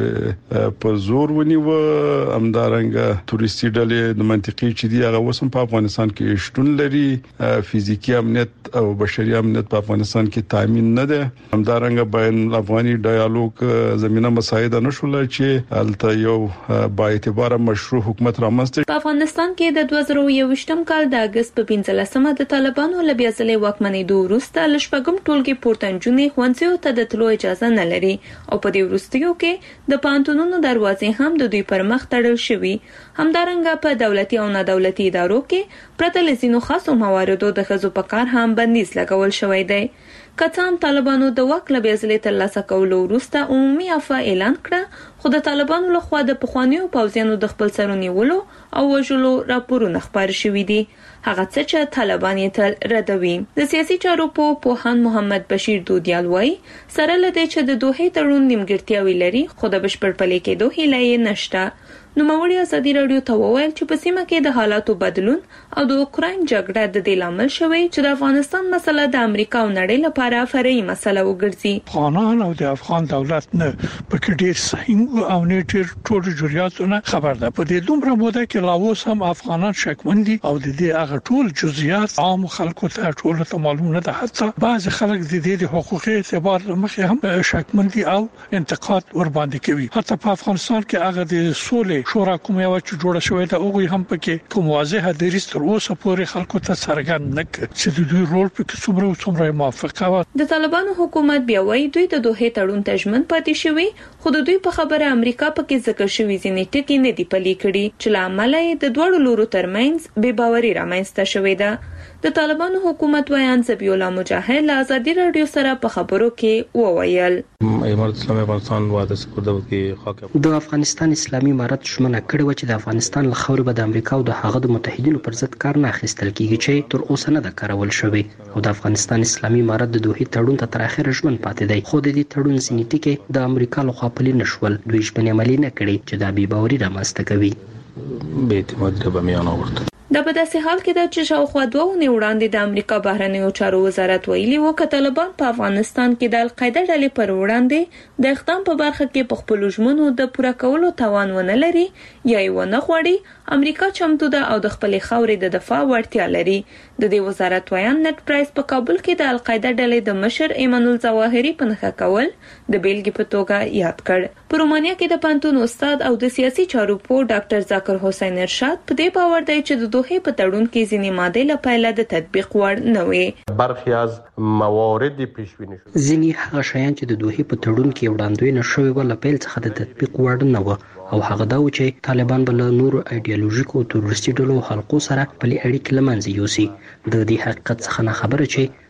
په زور ونیو امدارنګ توريستي ډلې د منطقي چې دی هغه وسم په افغانستان کې شتون لري. فزیکی امنیت او بشري امنیت په افغانستان کې تامین نه ده. امدارنګ بین افغاني ډایالوګ زمينه مساعده نشول چې الته یو با اعتبار مشروع حکومت رامنځته. په افغانستان کې د دوه زره یوویشتم کال د اگست په پنځلسمه د طالبانو له بیا ځلې واکمنېدو وروسته له شپږم ټولګي پورتنجونې ښوونځیو ته د تلو اجازه نه لري او په دې وروستیو کې د پانتونونو دروازې هم د دوی پر مخ تړل شوي. همدارنګه په دولتي او نه دولتي ادارو کې پرته له ځینو خاصو مواردو د ښځو په کار هم بندیز لګول شوی دی. که هم طالبانو د واک له بیازلې ترلاسه کولو وروسته عمومي عفو اعلان کړه خو د طالبانو لخوا د پخوانیو پوځیانو د خپل سرو نیولو او وژلو راپورونه خبر شوي دي. هغه څه چې طالبان یې تل ردوي. د سیاسي چارو په پوهاند محمد بشیر دودیال وایي سره له دې چې د دوه تړون نیمګړتیاوې لري خو د بشپړ پلي کېدو هیله یې نشته. نوموړي ازادي رادیو ته وویل چې په سیمه کې د حالاتو بدلون او د اوکراین جګړه د دې لامل شوی چې د افغانستان مسله د امریکا او نړۍ لپاره فرعي مسله وګرځي. افغانان او د افغان دولت نه پکې ډېر صحیح او نه ډېر ټول جزئیاتونه خبر ده. په دې دومره موده کې لا اوس هم افغانان شکمن دي او د دې هغه ټول جزئیات عام خلکو ته ټول ته معلوم نه ده. حتی بعض خلک د دې د حقوقي اعتبار مخې هم شکمن دي او انتقاد ور باندې کوي. حتی په افغانستان کې هغه د سولې شورا کومه یو چې جوړه شوې ده او هم پکې کوم واضحه دریس تر اوسه پورې خلکو ته څرګند نه کړ چې د دوی رول پکې څومره څومره موافقه و. د طالبانو حکومت بیا وایي دوی د دوه تړون تضمین پاتې شوی خو د دوی په خبره امریکا پکې ذکر شوی ځینې ټکي نه دی پلي کړي چې لامل یې د دوه لورو ترمنځ بې باوري رامنځته شوې ده. د طالبانو حکومت ویان ذبیح الله مجاهد له ازادي رادیو سره په خبرو کې وویل امارت اسلامي افغانستان واده سپارده کې خاک د افغانستان اسلامي امارت شمنه کړي و چې د افغانستان له خاورې به د امریکا او د هغه د متحدینو پر ضد کار نه اخیستل کیږي چې تر اوسه نه د کارول شوی او د افغانستان اسلامي امارت د دوه تړون ته تر اخره ژمن پاتې دی خو د دې تړون ځینې ټکي د امریکا لخوا پلي نشول. دوی شپه عملی نه کړي چې د بې باوري رامنځته کوي. به اعتماد به میان آورد. دا په داسې حال کې ده چې شاوخوا دوه اونۍ وړاندې د امریکا بهرنیو چارو وزارت ویلي و چې طالبان په افغانستان کې د القاعده ډلې پر وړاندې د اقدام په برخه کې په خپل ژمنو د پوره کولو توان ونه لري یا یې ونه غواړي. امریکا چمتو ده او د خپل خاورې د دفاع وړتیا لري. د دې وزارت ویان نت پرایس په کابل کې د القاعده ډلې د مشر ایمن الظواهری په نخښه کول د بیلګې په توګه یاد کړ. په رومانیا کې د پانتون استاد او د سیاسي چارو پوه ډاکټر ذاکر حسین ارشاد په دې باور دی چې د دوه په تړون کې ځینې ماده له پیله د تطبیق وړ نه وي. برخی از موارد پیشبینی شده ځینې هغه شیان چې د دوه په تړون کې وړاندوینه شوی و له پیل څخه د تطبیق وړ نه و او هغه دا و چې طالبان بل نور ایډیالوژیک او تروریستي ډلو خلکو سره په اړیکه لمنځه یوسي. د دې حقیقت څخه نه خبره چې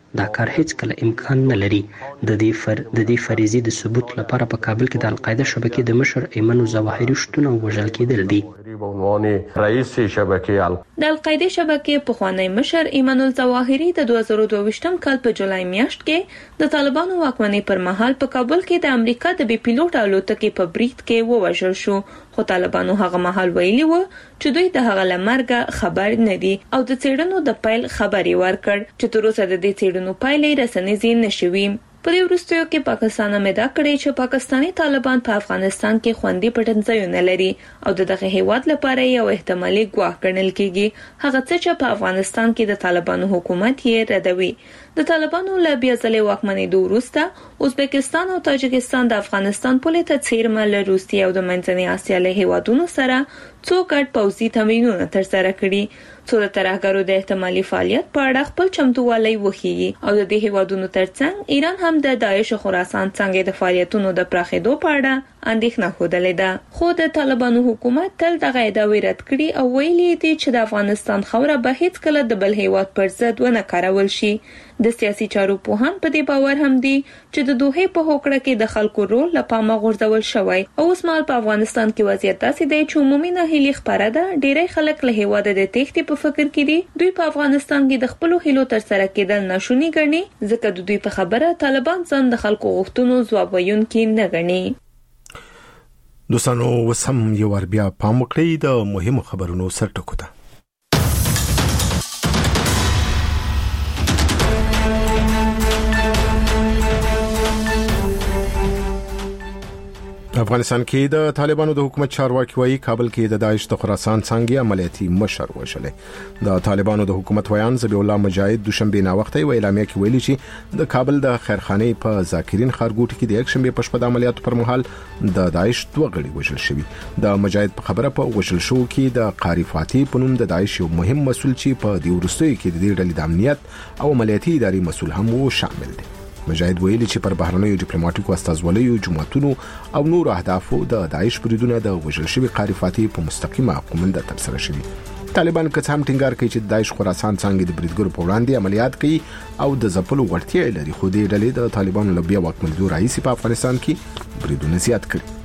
دا کار هیڅ کله امکان نه لري. د دې فر د دې فریضې د ثبوت لپاره په کابل کې د القاعده شبکې د مشر ایمن الظواهري شتون او وژل کېدل دي. رئیس شبکې د القاعده شبکې پخوانی مشر ایمن الظواهري د دوه زره دوه ویشتم کال په جولای میاشت کې د طالبانو واکمنۍ پر مهال په کابل کې د امریکا د بي پیلوټ الوتکې په بریټ کې ووژل شو، خو طالبانو هغه مهال ویلي و چې دوی د هغه لمرګه خبر نه دي او د څېړنو د پیل خبري ورکړ چې تر اوسه د دې څېړنو پایلې رسنیزې نشوي. په دې وروستیو کې پاکستان امدا کړی چې پاکستانی طالبان په افغانستان کې خوندي پټنځایونه لري او دغه هیواد لپاره یو احتمالي ګواښ ګڼل کیږي، هغه څه چې په افغانستان کې د طالبانو حکومت یې ردوي. د طالبانو له بیا ځلې واکمنۍ وروسته ازبکستان او تاجکستان د افغانستان په لټه څیرمه له روسیې او د منځنۍ اسیا له هیوادونو سره څو ګډ پوځي تمرینونه ترسره کړي، څو د ترهګرو د احتمالي فعالیت په اړه خپل چمتووالی وښیي او د دې هیوادونو ترڅنګ ایران هم د داعش خراسان څنګه د فعالیتونو د پراخېدو په اړه اندېښنه خوده ده. خو د طالبانو حکومت تل دغه ادعاوې رد کړي او ویلي دي چې د افغانستان خوره به هیڅ کله د بل هیواد پر ضد ونه کارول شي. د سیاسي چارو پوهان په دې باور هم دي چې د دوحې په هوکړه کې د خلکو رول له پامه غورځول شوی او اوس مهال په افغانستان کې وضعیت داسې دی چې عمومي ناهیلي خپره ده. ډیری خلک له هیواده د تېښتې په فکر کې دي. دوی په افغانستان کې د خپلو هیلو ترسره کېدل ناشوني ګڼي ځکه د دوی په خبره طالبان ځان د خلکو غوښتنو ځواب ویونکي نه ګڼي. دوستانو وسم یو ور بیا پام وکړئ د مهمو خبرونو سرټکو ته. افغانستان کې د طالبانو د حکومت چارواکي وايي کابل کې د داعش د خراسان څنګه عملیاتي مشر وشلې. د طالبانو د حکومت ویان ذبیح الله مجاهد دوشنبه نا وخت یې اعلامیه کې ویلي چې د کابل د خیرخانه په ذاکرین خارګوټ کې د یک شنبه په شپه د عملیاتو پر مهال د داعش دوه غړي وژل شوي. د مجاهد په خبره په وژل شو کې د قاری فاتح په نوم د داعش یو مهم مسول چې په دې ورستوي کې د دې ډلې د امنیت او عملیاتي اداري مسول هم شامل دي. مجاهد ویلي چې پر بهرنیو ډیپلوماټیکو استازولیو جماعتونو او نور اهدافو د داعش بریدونه د وژل شوي قاری فاتح په مستقیمه کومنده ترسره شوي. طالبان که څه هم ټینګار کوي چې داعش خراسان څنګه د بریدګرو په وړاندې عملیات کوي او د ځپلو وړتیا لري، خو دې ډلې د طالبانو له بیا واکمنۍ راځي په افغانستان کې بریدونه زیات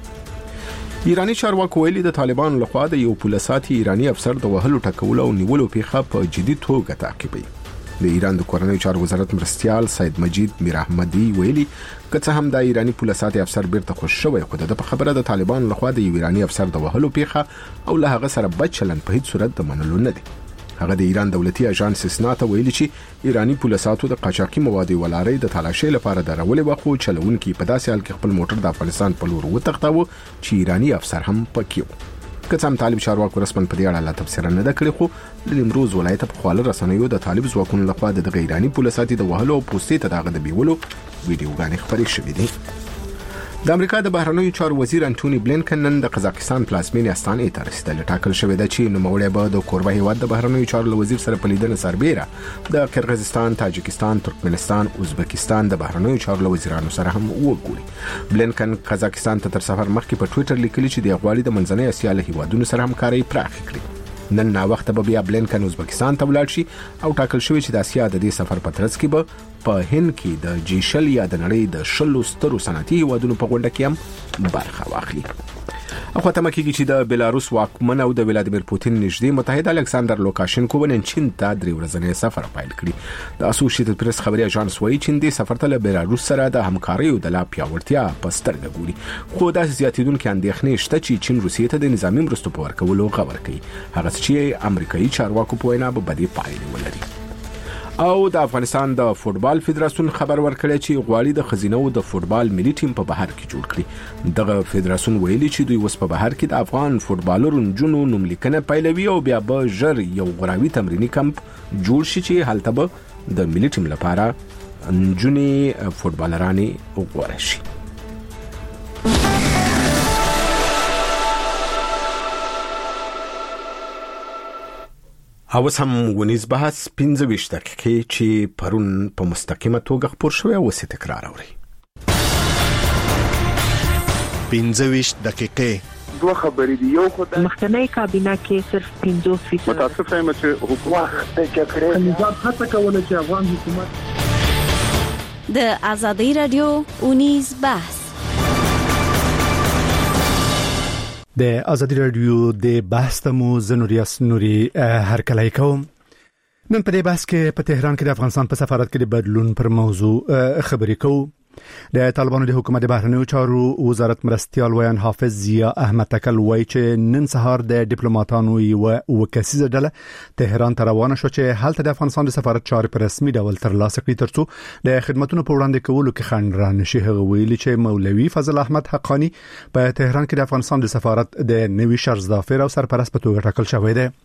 کړي. ایرانی چارواکو ویلي د طالبانو لخوا د یو پولیساتي ایرانی افسر د وهلو ټکولو او نیولو پیښه په جدي توګه تعقیبوي. د ایران د کورنیو چارو وزارت مرستيال سید مجید میر احمدی ویلي که څه هم د ایرانی پولیساتي افسر بیرته خوش شوی، خو د خبره د طالبانو لخوا د ایرانی افسر د وهلو پیښه او له هغه سره بد چلند په هیڅ صورت د منلو نه دي. هغه د ایران دولتي اژانس سنا ته ویلي چې ایرانی پولیساتو د قاچاقي موادو ولاري د تلاشي لپاره درولې وخو چلونکي په داسې حال کې خپل موټر د افغانستان په لور وتښتاوه چې ایرانی افسر هم پکې و. که څه هم طالب چارواکو رسمن په دې اړه لا تفسیر نه کړی، خو د نیمروز ولایت په خواله رسنیو د طالب ځواکونو لخوا د ایرانی پولیساتي د وهلو او پوستې ته دغه د بیولو ویډیوګانې خبرې شوې دي. د امریکا د بهرنیو چارو وزیر انټونی بلینکن نن د قزاقستان پلازمینې استانې ته رسیدل. ټاکل شوې ده چې نوموړی به د کوربه هیواد د بهرنیو چارو وزیر سره په لیدنه سربېره د قرغیزستان، تاجکستان، ترکمنستان، ازبکستان د بهرنیو چارو وزیرانو سره هم وګوري. بلینکن قزاقستان ته تر سفر مخکې په ټوئیټر لیکلي چې د غواړي د منځنۍ اسیا له هیوادونو سره همکاري پراخ کړي. نن نا وخت به بیا بلینکن ازبکستان ته ولاړ شي او ټاکل شوی چې د اسیا د دې سفر په ترڅ کې به په هند کې د جیشل یا د نړۍ د شلو سترو صنعتي هیوادونو په غونډه کې هم برخه واخلي. اخو ته مکیږي چې د بیلاروس واکمن او د ولادیمیر پوتین نږدې متحد الکساندر لوکاشنکو نن چین ته درې ورځې سفر پیل کړی. د اسوسییټډ پریس خبري اژانس وایي چې د سفر ته له بیلاروس سره د همکارۍ او د لا پیاوړتیا په سترګه ګوري، خو د زیاتیدونکو اندېښنې شته چې چین روسیې ته د نظامی مرستو په ورکولو غور کوي، هغه چې امریکایي چارواکو په وینا به بدې پایلې ولري. او د افغانستان د فوتبال فدراسیون خبر ورکړی چې غواړي د خزینو د فوتبال ملي ټیم په بهر کې جوړ کړي. دغه فدراسیون ویلي چې دوی اوس په بهر کې د افغان فوتبالرو نجونو نوملیکنه پیلوي او بیا به ژر یو غراوي تمرینی کمپ جوړ شي چې هلته به د ملي ټیم لپاره نجونې فوتبالرانې وغوړي شي. اوس هم ونیز بحث پنځه ویشت دقیقې چې پرون په مستقیمه توګه خبر شوی او څه تکرار اوري. پنځه ویشت دقیقې دوه خبرې دي. یو خو د مخکنی کابینه کې صرف پنځوس فیصد متاسفه یم چې حکومت د جګړې نظام هڅه کوله چې افغان حکومت د آزادۍ رادیو اونیز بحث د آزادۍ رادیو د بحث تمو زنوریاس نوري هر کله کوم نن په دې بحث کې په تهران کې د افغانستان په سفارت کې د بدلون پر موضوع خبرې کوو. د طالبانو د حکومت بهرنیو چارو وزارت مرستيال ویان حافظ ضیا احمد تکل وایي چې نن سهار د ډیپلوماټانو یو وکسیزه ډله تهران ته روانه شو چې هلته د افغانستان د سفارت چارې په رسمي ډول ترلاسه کړي ترڅو د خدماتونو په وړاندې کولو کې خنډ را نشي. هغه ویلي چې مولوي فضل احمد حقانی په تهران کې د افغانستان د سفارت د نوي شرزدافر او سرپرست په توګه ټاکل شوی دی.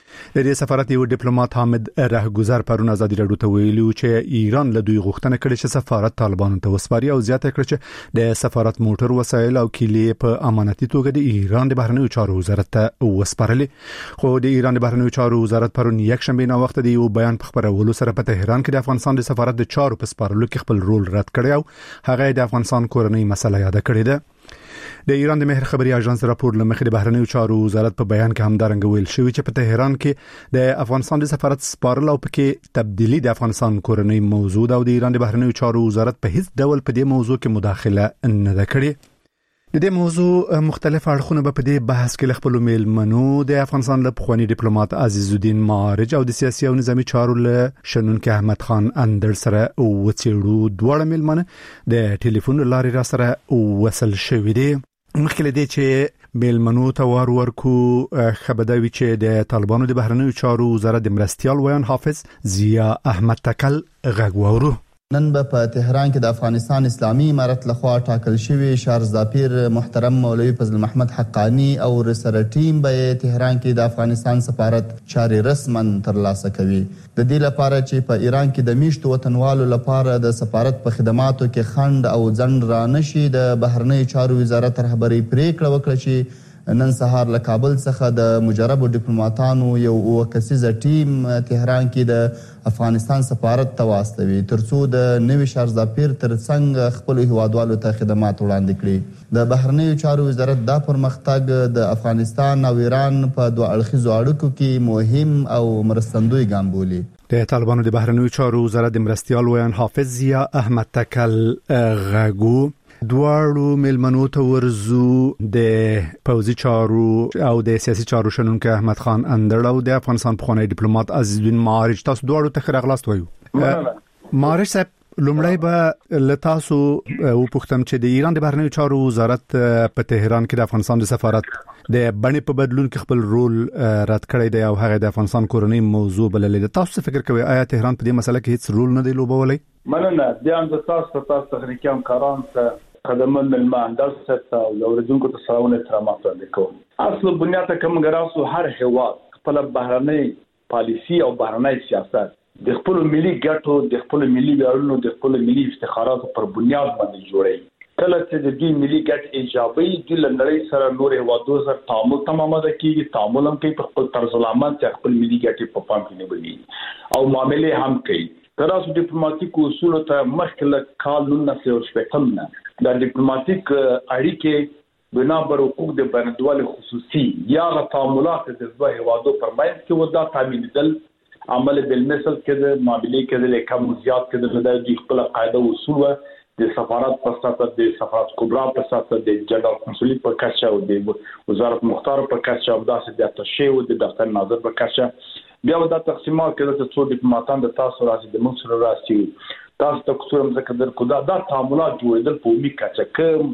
د دې سفارت یو ډیپلوماټ حامد رهګذر پرون آزادي رادیو ته ویلي چې ایران له دوی غوښتنه کړې چې سفارت طالبانو ته وسپاري او زیاته کړې چې د سفارت موټر وسایل او کیلې په امانتي توګه د ایران د بهرنیو چارو وزارت ته وسپارلې. خو د ایران د بهرنیو چارو وزارت پرون یک شنبه نو وخت د یو بیان په خبرولو سره په تهران کې د افغانستان د سفارت د چارو په سپارلو کې خپل رول رد کړی او هغه د افغانستان کورنۍ مسله یاد کړې ده. د ایران د مهر خبري اژانس راپور لمخې د بهرنیو چارو وزارت په بیان کې همدارنګ ویل شوی چې په تهران کې د افغانستان د سفارت سپارل او پکې تبدیلی د افغانستان کورنۍ موضوع او د ایران د بهرنیو چارو وزارت په هیڅ ډول په دې موضوع کې مداخله نه ده کړې. د دې موضوع مختلف اړخونه په دې بحث کې خپل میلمنو د افغانستان له پخوانی ډیپلوماټ عزیز الدین معارج او د سیاسي او نظامی چارو له شنونکو احمد خان اندر سره وڅېړو. دواړه میلمنه د ټلیفون لارې را سره وصل شوې دي. مخکې دې چې میلمنو ته وار ورکو خبردوي چې د طالبانو د بهرنیو چارو وزارت د مرستيال ویان حافظ ضیا احمد تکل غږ واورو. نن به په تهران کې د افغانستان اسلامي امارت لخوا ټاکل شوی شارزدافیر محترم مولوي فضل محمد حقانی او رسره ټیم به تهران کې د افغانستان سفارت چارې رسما ترلاسه کوي. د دې لپاره چې په ایران کې د میشتو وطنوالو لپاره د سفارت په خدماتو کې خند او ځند را نشي، د بهرنیو چارو وزارت رهبری پریکړه وکړه چې نن سهار له کابل څخه د مجربو ډیپلوماټانو یو وکسیزه ټیم تهران کې د افغانستان سفارت ته واستوي ترڅو د نوي شارزدافیر ترڅنګ خپل هیوادوالو ته خدمات وړاندې کړي. د بهرنیو چارو وزارت دا پرمختګ د افغانستان او ایران په دوه اړخیزو اړیکو کې مهم او مرستندوی ګام بولي. د طالبانو د بهرنیو چارو وزارت د مرستيال ویان حافظ ضیا احمد تکل غږو. دواړو میلمنو ته ورزو د پوزي چارو او د سیاسي چارو شنونکو احمد خان اندړ او د افغانستان پخوانی ډیپلوماټ عزیز الدین معارج. تاسو دواړو ته خراغلاست وایو. معارج صاحب لومړی به لتاسو او پختم چې د ایران د بهرنیو چارو وزارت په تهران کې د افغانستان د سفارت د بڼې په بدلون کې خپل رول رد کړی دی او هغه د افغانستان کورنۍ موضوع بللې ده. تاسو څه فکر کوئ؟ آیا تهران په دې مسله کې هیڅ رول نه دی لوبولی؟ مننه. بیا هم د تاسو تاسو تخنیکی همکاران ته خدمت ملمان درست او اوریدونکو ته سلامونه احترامات وړاندې کوم. اصل بنیاد ته کوم ګراسو هر هیواد خپل بهرنۍ پالیسی او بهرنۍ سیاست د خپل ملي ګټو، د خپل ملي ویاړونو، د خپل ملي افتخاراتو پر بنیاد باندې جوړوي. کله چې د دې ملي ګټ ایجابي د لنډۍ سره نور هیوادو سره تعامل تمامه ده کیږي، تعامل هم کوي په خپل طرز العمل چې خپل ملي ګټې په پام کې نیولي او معاملې هم کوي. تراسو ډیپلوماټیک اصول ته مخکله کال نولس سوه شپږم نه د ډیپلوماټیک اړیکې بنا بر حقوق د بینالمللي خصوصي یا تعاملات د دوه هیوادو پر منځ کې ودا تعمیدل عمل بالمثل کې د معاملې کې د کم زیات کې د خپل قاعده او اصول د سفارت په اساس د سفارت کبرا په اساس د جنرال کنسولي په کچه او د وزارت مختار په کچه او داسې د تشریح او د دفتر ناظر په کچه بیا دا تقسیمات کړه چې څو ډیپلوماټان د تاسو راځي د موږ سره راځي تاسو ته کوم څه کډر کو دا د تعاملات جوړېدل په می کچه کوم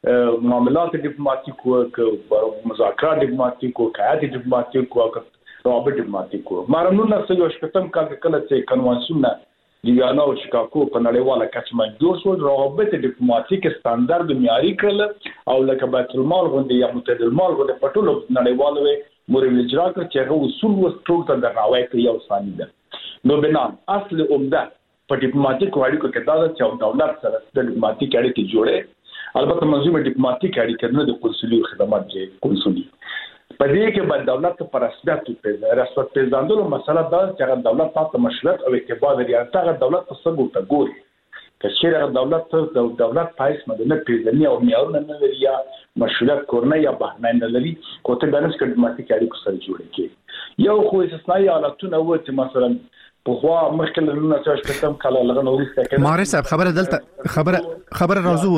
معاملات ډیپلوماټیک او مذاکرات ډیپلوماټیک او قاعده ډیپلوماټیک او روابط ډیپلوماټیک او مارنو نه څه یو شپږم کال کله چې کنوانسیون دیوانه او شکاکو په نړیواله کچه باندې جوړ شو، روابط ډیپلوماټیک ستاندرد معیاري کړل او لکه بیت المال غونډه یا متحد المال غونډه په ټولو نړیوالو مورل اجرا کړ چې هغه اصول وستو ته درناوی کوي او ثاني ده. نو بنا اصل عمده په ډیپلوماټیک اړیکو کې دا چې دولت سره د ډیپلوماټیک اړیکې جوړې، البته منظومه ډیپلوماټیک اړیکې نه د کنسولي خدمات چې کنسولي په دې کې باید دولت په رسمیت په رسمیت پیژندلو مسله دا چې هغه دولت ته مشروعیت او اعتبار لري. هغه دولت ته څنګه ته ګوري چې شیره دولت ته دولت پایس مدنه پیژني او معیارونه نه لري یا مشروعیت کورنۍ یا بهرنۍ نه لري، کوته باندې ډیپلوماټیک اړیکو سره جوړې کې یو خو استثنایی حالتونه و چې مثلا په خوا مخکې له نو چې شپږم کال لغه نو ورسته ماري صاحب خبره دلته خبره خبره راځو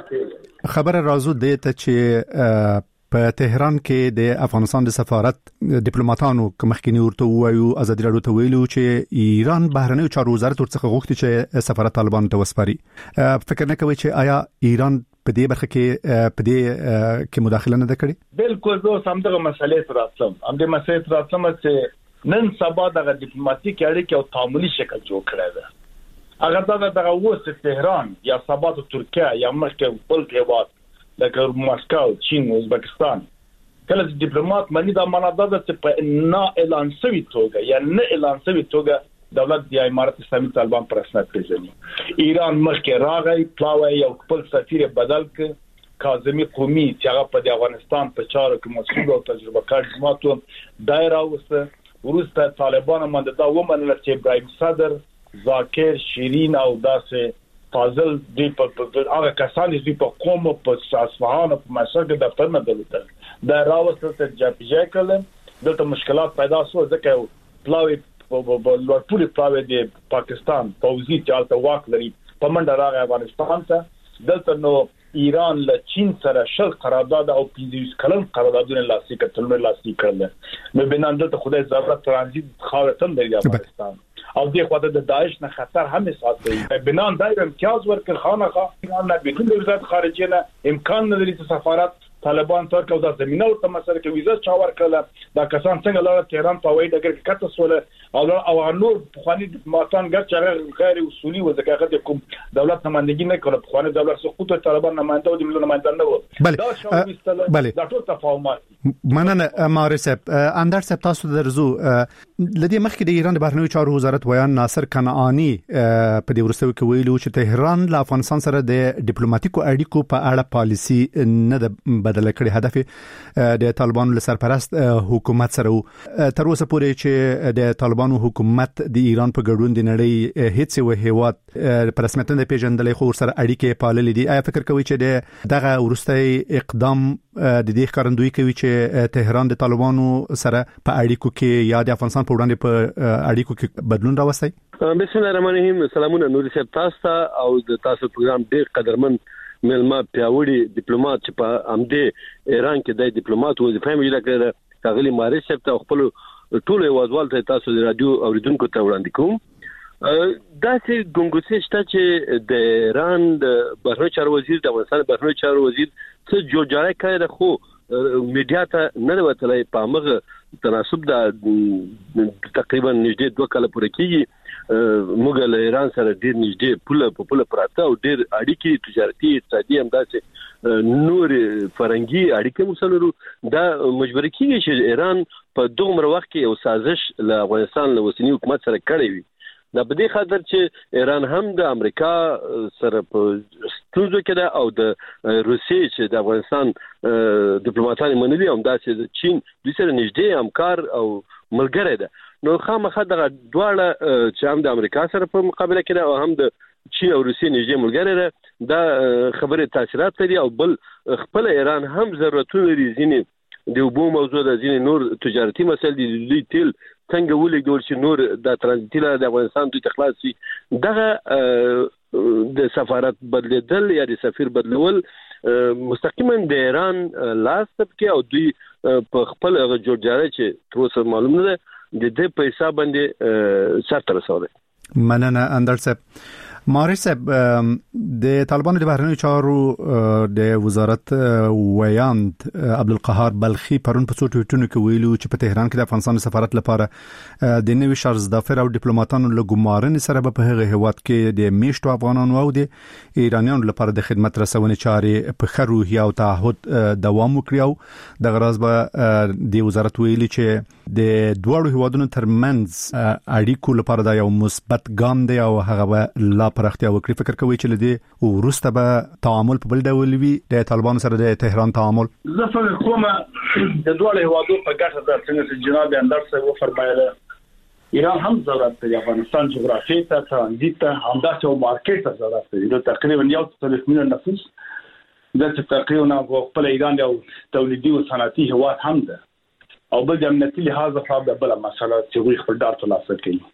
وس خبره راځو د ته چې په تهران کې د افغانستان د سفارت ډیپلوماټانو کمخکینی ورته وایو ازادي راډیو ته ویلو چې ایران بهرنیو چارو وزارت ورڅخه غوښتي چې سفارت طالبان ته وسپاري. فکر نه کوي چې آیا ایران په دې برخه کې په دې کې مداخله نه کړي؟ بالکل زه سم دغه مسلې تر راتلم هم د مسلې تر راتلم چې نن سبا دغه ډیپلوماټیک اړیکې او تعاملي شکل جوړ کړی دی. اگر دا دغه وسه تهران یا سبا د ترکیه یا مخکې بل هیواد لکه مسکو، چین، ازبکستان کله چې ډیپلوماټ مانی دا معنا ده چې په نه اعلان شوی توګه یا نه اعلان شوی توګه دولت د امارات اسلامي طالبان پر اساس پیژني. ایران مخکې راغی پلاوی یو خپل سفیر بدل ک کاظمی قومي چې هغه په افغانستان په چارو کې مسؤل او تجربه کار جماعتو دایره وسته ورسته طالبان باندې دا ومنل چې ابراهیم صدر، ذاکر، شیرین او داسې فاضل دی په هغه کسان چې په قوم په اصفهان او په مشهد د دفتر نه دلته دا راوستل چې جاپیجا کړل دلته مشکلات پیدا شو ځکه پلاوی په لوړپوړي پلاوی د پاکستان پوځي چالت واک لري په منډه راغی افغانستان ته دلته نو ایران له چین سره شل قرارداد او پنځه کلن قراردادونه لاسلیک کړل لاسلیک کړل نو بنان دلته خدای ضرورت ترانزیت خاورتن لري افغانستان او دې خواته د داعش نه خطر هم احساس کوي. بنان دایر امتیاز ورکړ خانقاه ایران نه بیرون د وزارت خارجه نه امکان نه لري چې سفارت طالبان تر کو د زمينه او مسله کې ویزه چا ورکړه دا کسان څنګه لاره تهران په وای دغه کې کته سول او او نور بخواني ماتان ګرځي غیر اصولي و ځکه د کوم دولت نمائندګي نه کړ بخواني دولت سقوط طالبان نمائنده او د ملي نمائنده نه و دا شاو بله دا ټول تفاهمات مننه مارسب اندر سپ تاسو درزو لدی مخکې د ایران د بهرنیو چارو وزارت ویان ناصر کنعانی په دې ورسوي کې ویلو چې تهران له افغانستان سره د ډیپلوماټیکو اړیکو په اړه پالیسی نه د بدل کړي هدف د طالبانو له سرپرست حکومت سره تر اوسه پورې چې د طالبانو حکومت د ایران په ګډون د نړۍ هیڅ یو هیواد په رسمیت نه پیژندلې خو سره اړیکې پاللې دي. آیا فکر کوي چې دغه ورستۍ اقدام د دې ښکارندوی کوي چې تهران د طالبانو سره په اړیکو کې یا د افغانستان په وړاندې په اړیکو کې بدلون راوستي؟ بسم الله الرحمن الرحیم. سلامونه نور صاحب تاسو او د تاسو پروګرام ډیر قدرمن ملما پیاوړي ډیپلوماټ چې په امده ایران کې د ډیپلوماټ وظیفه مې لکه کاغلی ماري صاحب ته خپل ټول وازوال ته تاسو د رادیو اوریدونکو ته وړاندې کوم. دا چې ګونګوسي شته چې د ایران د بهرنیو چارو وزیر د افغانستان بهرنیو چارو وزیر څه جوړجاړی کړی خو میډیا ته نه وتلای په مغه تناسب د تقریبا نږدې دوه کال پورې کېږي موږ له ایران سره ډېر نږدې پوله په پوله پراته او ډېر اړیکې تجارتي اقتصادي همداسې نور فرنګي اړیکې مسلرو دا مجبور کیږي چې ایران په دومره وخت کې یو سازش له افغانستان له وسنی حکومت سره کړی وي. دا په دې خاطر چې ایران هم د امریکا سره په ستونزو کې ده او د روسیې چې د افغانستان ډیپلوماټان منلي هم دا چې چین د سره نږدې همکار او ملګری ده. نو خامخا دغه دواړه چې هم د امریکا سره په مقابله کې ده او هم د چین او روسیې نږدې ملګری ده دا خبره تاثیرات لري او بل خپل ایران هم ضرورتونه لري ځینې د وبو موضوع د ځینې نور تجارتي مسایل دي لوی تیل څنګه ولګول چې نور د ترانزیت لپاره د افغانستان دوی تخلاص شي دغه د سفارت بدلیدل یا د سفیر بدلول مستقیما د ایران لاس کې او دوی په خپل جوړجاړی چې تر اوسه معلوم نه ده د دې په حساب باندې سره رسول. مننه اندر صاحب. ماري صاحب د طالبانو د بهرنیو چارو د وزارت ویاند عبدالقهار بلخي پرون په څو ټویټونو کې ویلو چې په تهران کې د افغانستان سفارت لپاره د نوي شارزدافر او ډیپلوماټانو له ګمارنې سره په هغه هیواد کې د میشتو افغانانو او د ایرانیانو لپاره د خدمت رسونې چارې په ښه روحیه او تعهد دوام وکړي او د غراض به د وزارت ویلي چې د دوړو هیوادونو ترمنځ اړیکو لپاره دا یو مثبت ګام دی او هغه به لا پرختیا وکړي. فکر کوي چې لدی ورسته به تعامل په بل ډول وي د طالبانو سره د تهران تعامل؟ زه فکر کوم د دوه هیوادو په ګټه ده چې جناب اندر صاحب فرمایله ایران هم ضرورت لري افغانستان جغرافي ته ترانزیت ته همداسې او مارکیټ ته ضرورت لري. نو تقریبا یو څلور میلیون نفوس د تقریبا خپل ایران یو تولیدي او صنعتي هیواد هم ده او بل د امنیتي لحاظ په بل مسله چې وي خپل ډار ترلاسه کوي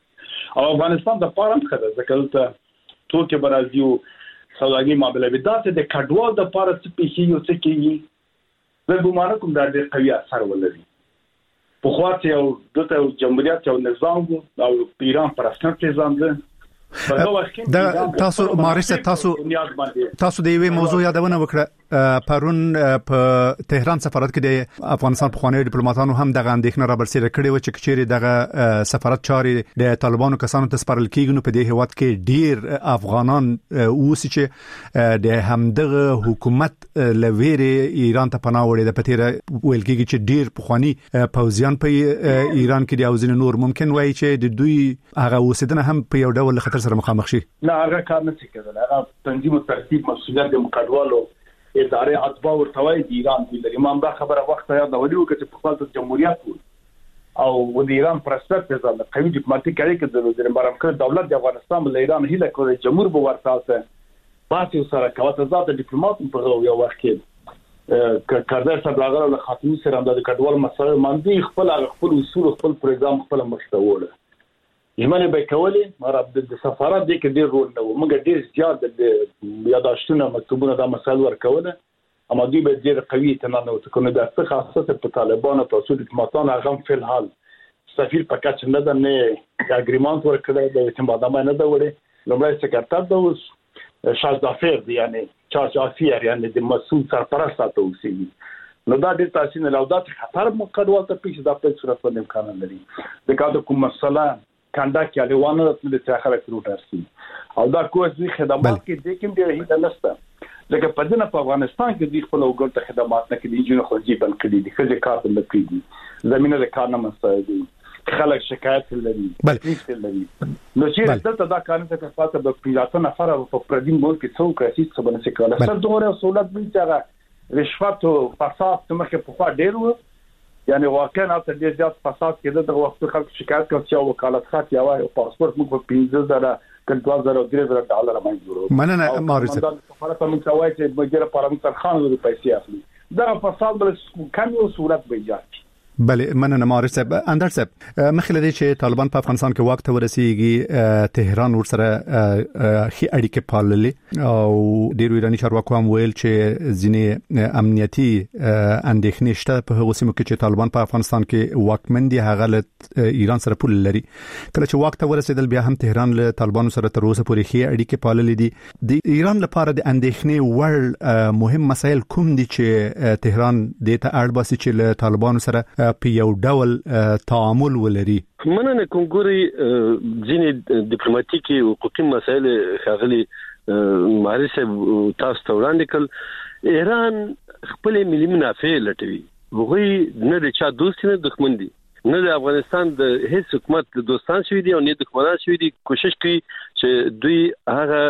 او افغانستان د پاره خدای ځکه ته توکي برازیو سوداګي معاملې به داسې د کډوال د پاره څه پیښي یو څه کیږي زه ګومان کوم دا ډېر قوي اثر ولري په خواته یو دته جمهوریت یو نظام او ایران پر اساس نظام ده دا تاسو مارس تاسو تاسو د یوې موضوع یادونه وکړه پرون په تهران سفارت کې د افغانستان پخوانی ډیپلوماټانو هم دغه اندېښنه را برسېره کړې و چې چیرې دغه سفارت چارې د طالبانو کسانو ته سپارل کېږي نو په دې هیواد کې ډیر افغانان اوس چې د همدغه حکومت لویری ایران ته پناه وړي د پتیره ویل کېږي چې ډیر پخوانی پوځیان په ایران کې د اوزین نور ممکن وایي چې د دوی هغه اوسیدنه هم په یو ډول خطر سره مخامخ شي. نه هغه کار نه کېدل. هغه تنظیم او ترتیب مسؤلیت د مقدوالو ادارې اتباع ورتوي د ایران د امام دا خبره وخت یاد ولې وکړي چې په خپل جمهوریت او د ایران پرسپکټ د قوي ډیپلوماټیک اړیکې د وزیر برامکر دولت د افغانستان له ایران هیله کوي جمهور به ورساسه پاتې سره کوي ذات ډیپلوماټ په یو وخت کې کاردار صاحب راغله له خاطر سره د کډوال مسله باندې خپل خپل اصول خپل پروګرام خپل مخته یمنه به کولی مراب د سفارت د کې ډیر رول نه و موږ ډیر زیات د یاداشتونه مکتوبونه د مسایل ورکوونه اما دوی به ډیر قوي تنانه وکړي د څه خاصه په طالبانو په اصول ډیپلوماټانو هغه په الحال سفیر پکاچ نه ده نه اګریمنت ورکړی د اعتمادامه نه ده وړي لومړی سکرټر د شاز دافیر دی یعنی چارج افیر یعنی د مسؤل سرپرست تاسو اوسېږي نو دا ډیر تاسو نه لاودات خطر مقدوال ته پیښ د خپل صورت په امکان لري د کاده کوم مسله کنده کې اړوانه د تاخره کروټرسي او دا کوڅې خدمات کې د کوم ډیر هیڅ نشته لکه په دنه په افغانستان کې د خپل وګړو ته خدمات نه کړي جنو خلجی بند کړي دي خځه کار نه کړي زمينه د کار نه مسایل دي خلک شکایت لري بلکې لري نو چې دلته دا کار نه کوي فاته د پیلاته نفر په پردین مول کې څو کاسي څه باندې څه کوله سر دوره سہولت به چې رشوت او فساد څخه په خوا ډیر و یعنی واقعا اته ډیر زیات فساد کېده د وخت خلک شکایت کوي چې وکالت خاط یا وای پاسپورت موږ په پنځه زره کنټوال زره درې زره ډالر باندې جوړو مننه مارس دا سفارت هم کوي چې مګر پارلمان خان د پیسې اخلي دا فساد بل کم یو صورت به ایجاد بله مننه مارس صاحب اندر صاحب مخکې لدی چې طالبان په افغانستان کې وخت ورسیږي تهران ورسره خي اړیکې پاللې او ډیرو ایرانی چارواکو هم ویل چې ځینې امنیتي اندېښنې شته په هغه سیمو کې چې طالبان په افغانستان کې واکمن دي هغه له ایران سره پول لري کله چې وخت ورسېدل بیا هم تهران له طالبانو سره تر اوسه پورې خي اړیکې پاللې دي د ایران لپاره د اندېښنې ور مهم مسایل کوم دي چې تهران د ته اړ باسي چې له طالبانو سره په یو ډول تعامل ولري مننه کوم ګوري ځینې ډیپلوماټیکي او حقوقي مسایل خاغلي مارس تاسو ته وړاندې کړ ایران خپل ملي منافع لټوي وغوي نه د چا دوست نه دښمن دي نه د افغانستان د هیڅ حکومت د دوستان شوی دي او نه د دښمنان شوی دي کوشش کوي چې دوی هغه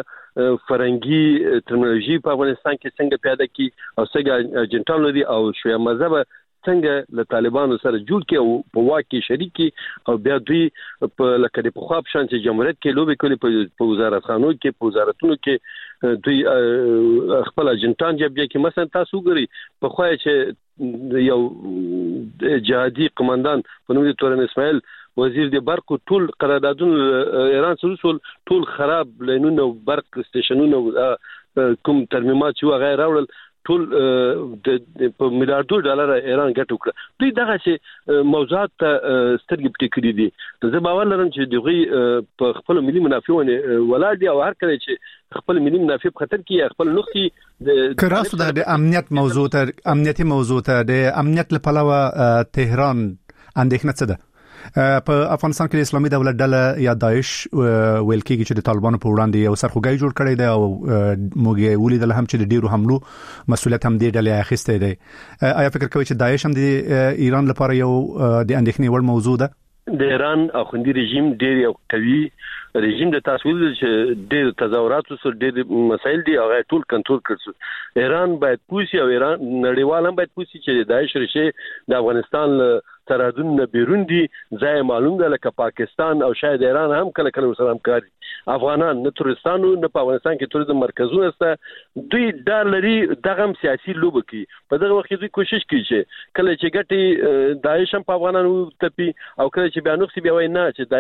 فرنګي ټرمینالوژي په افغانستان کې څنګه پیدا کی او څنګه اجنټان لري او شوی مذهب څنګه له طالبانو سره جوړ کې او په واکه شریکي او بیا دوی په لکه د پخواب شان چې جمهوریت کې لوبي کوي په وزارت خانو کې په وزارتونو کې دوی خپل اجنټان جبجه کې مثلا تاسو ګوري په خوای چې یو جهادي قومندان په نوم د تورن اسماعیل وزیر د برق ټول قراردادونه ایران سره ټول خراب لینونه برق سټیشنونه کوم ترمیمات چې غیر راوړل ټول د په میلیارډو ډالر ایران ګټ وکړه دوی دغه چې موضوعات سترګې پټې کړې دي زه باور لرم چې دوی په خپل ملي منافعونه ولاړ دي او هر کله چې خپل ملي منافع په خطر کې خپل نوخي کراس د امنیت موضوع ته امنیتي موضوع ته د امنیت لپاره تهران اندېښنه څه ده په افغانستان کې د اسلامي دولت ډله یا داعش ویل کېږي چې د طالبانو په وړاندې یو سرخوږی جوړ کړی دی او موږ ولیدل هم چې د ډیرو حملو مسؤلیت هم دې ډلې اخیستی دی آیا فکر کوئ چې داعش هم د ایران لپاره یو د اندېښنې وړ موضوع ده د ایران اخوندي رژیم ډیر یو قوي رژیم د تاسو چې ډیر تظاهرات او ډیر مسایل دي هغه ټول کنټرول کړي ایران باید پوسی او ایران نړیوال هم باید پوسی چې داعش رشه د افغانستان سرحدون نه بیرون دي ځای معلوم ده لکه پاکستان او شاید ایران هم کله کله سره همکاري افغانان نه تورستانو نه په افغانستان کې توریزم مرکزونه سته دوی دا لري دغه سیاسي لوب کوي په دغه وخت دوی کوشش کوي چې کله چې ګټي داعش هم په افغانانو تپي او کله چې بیا نوښت بیا وای نه چې داعش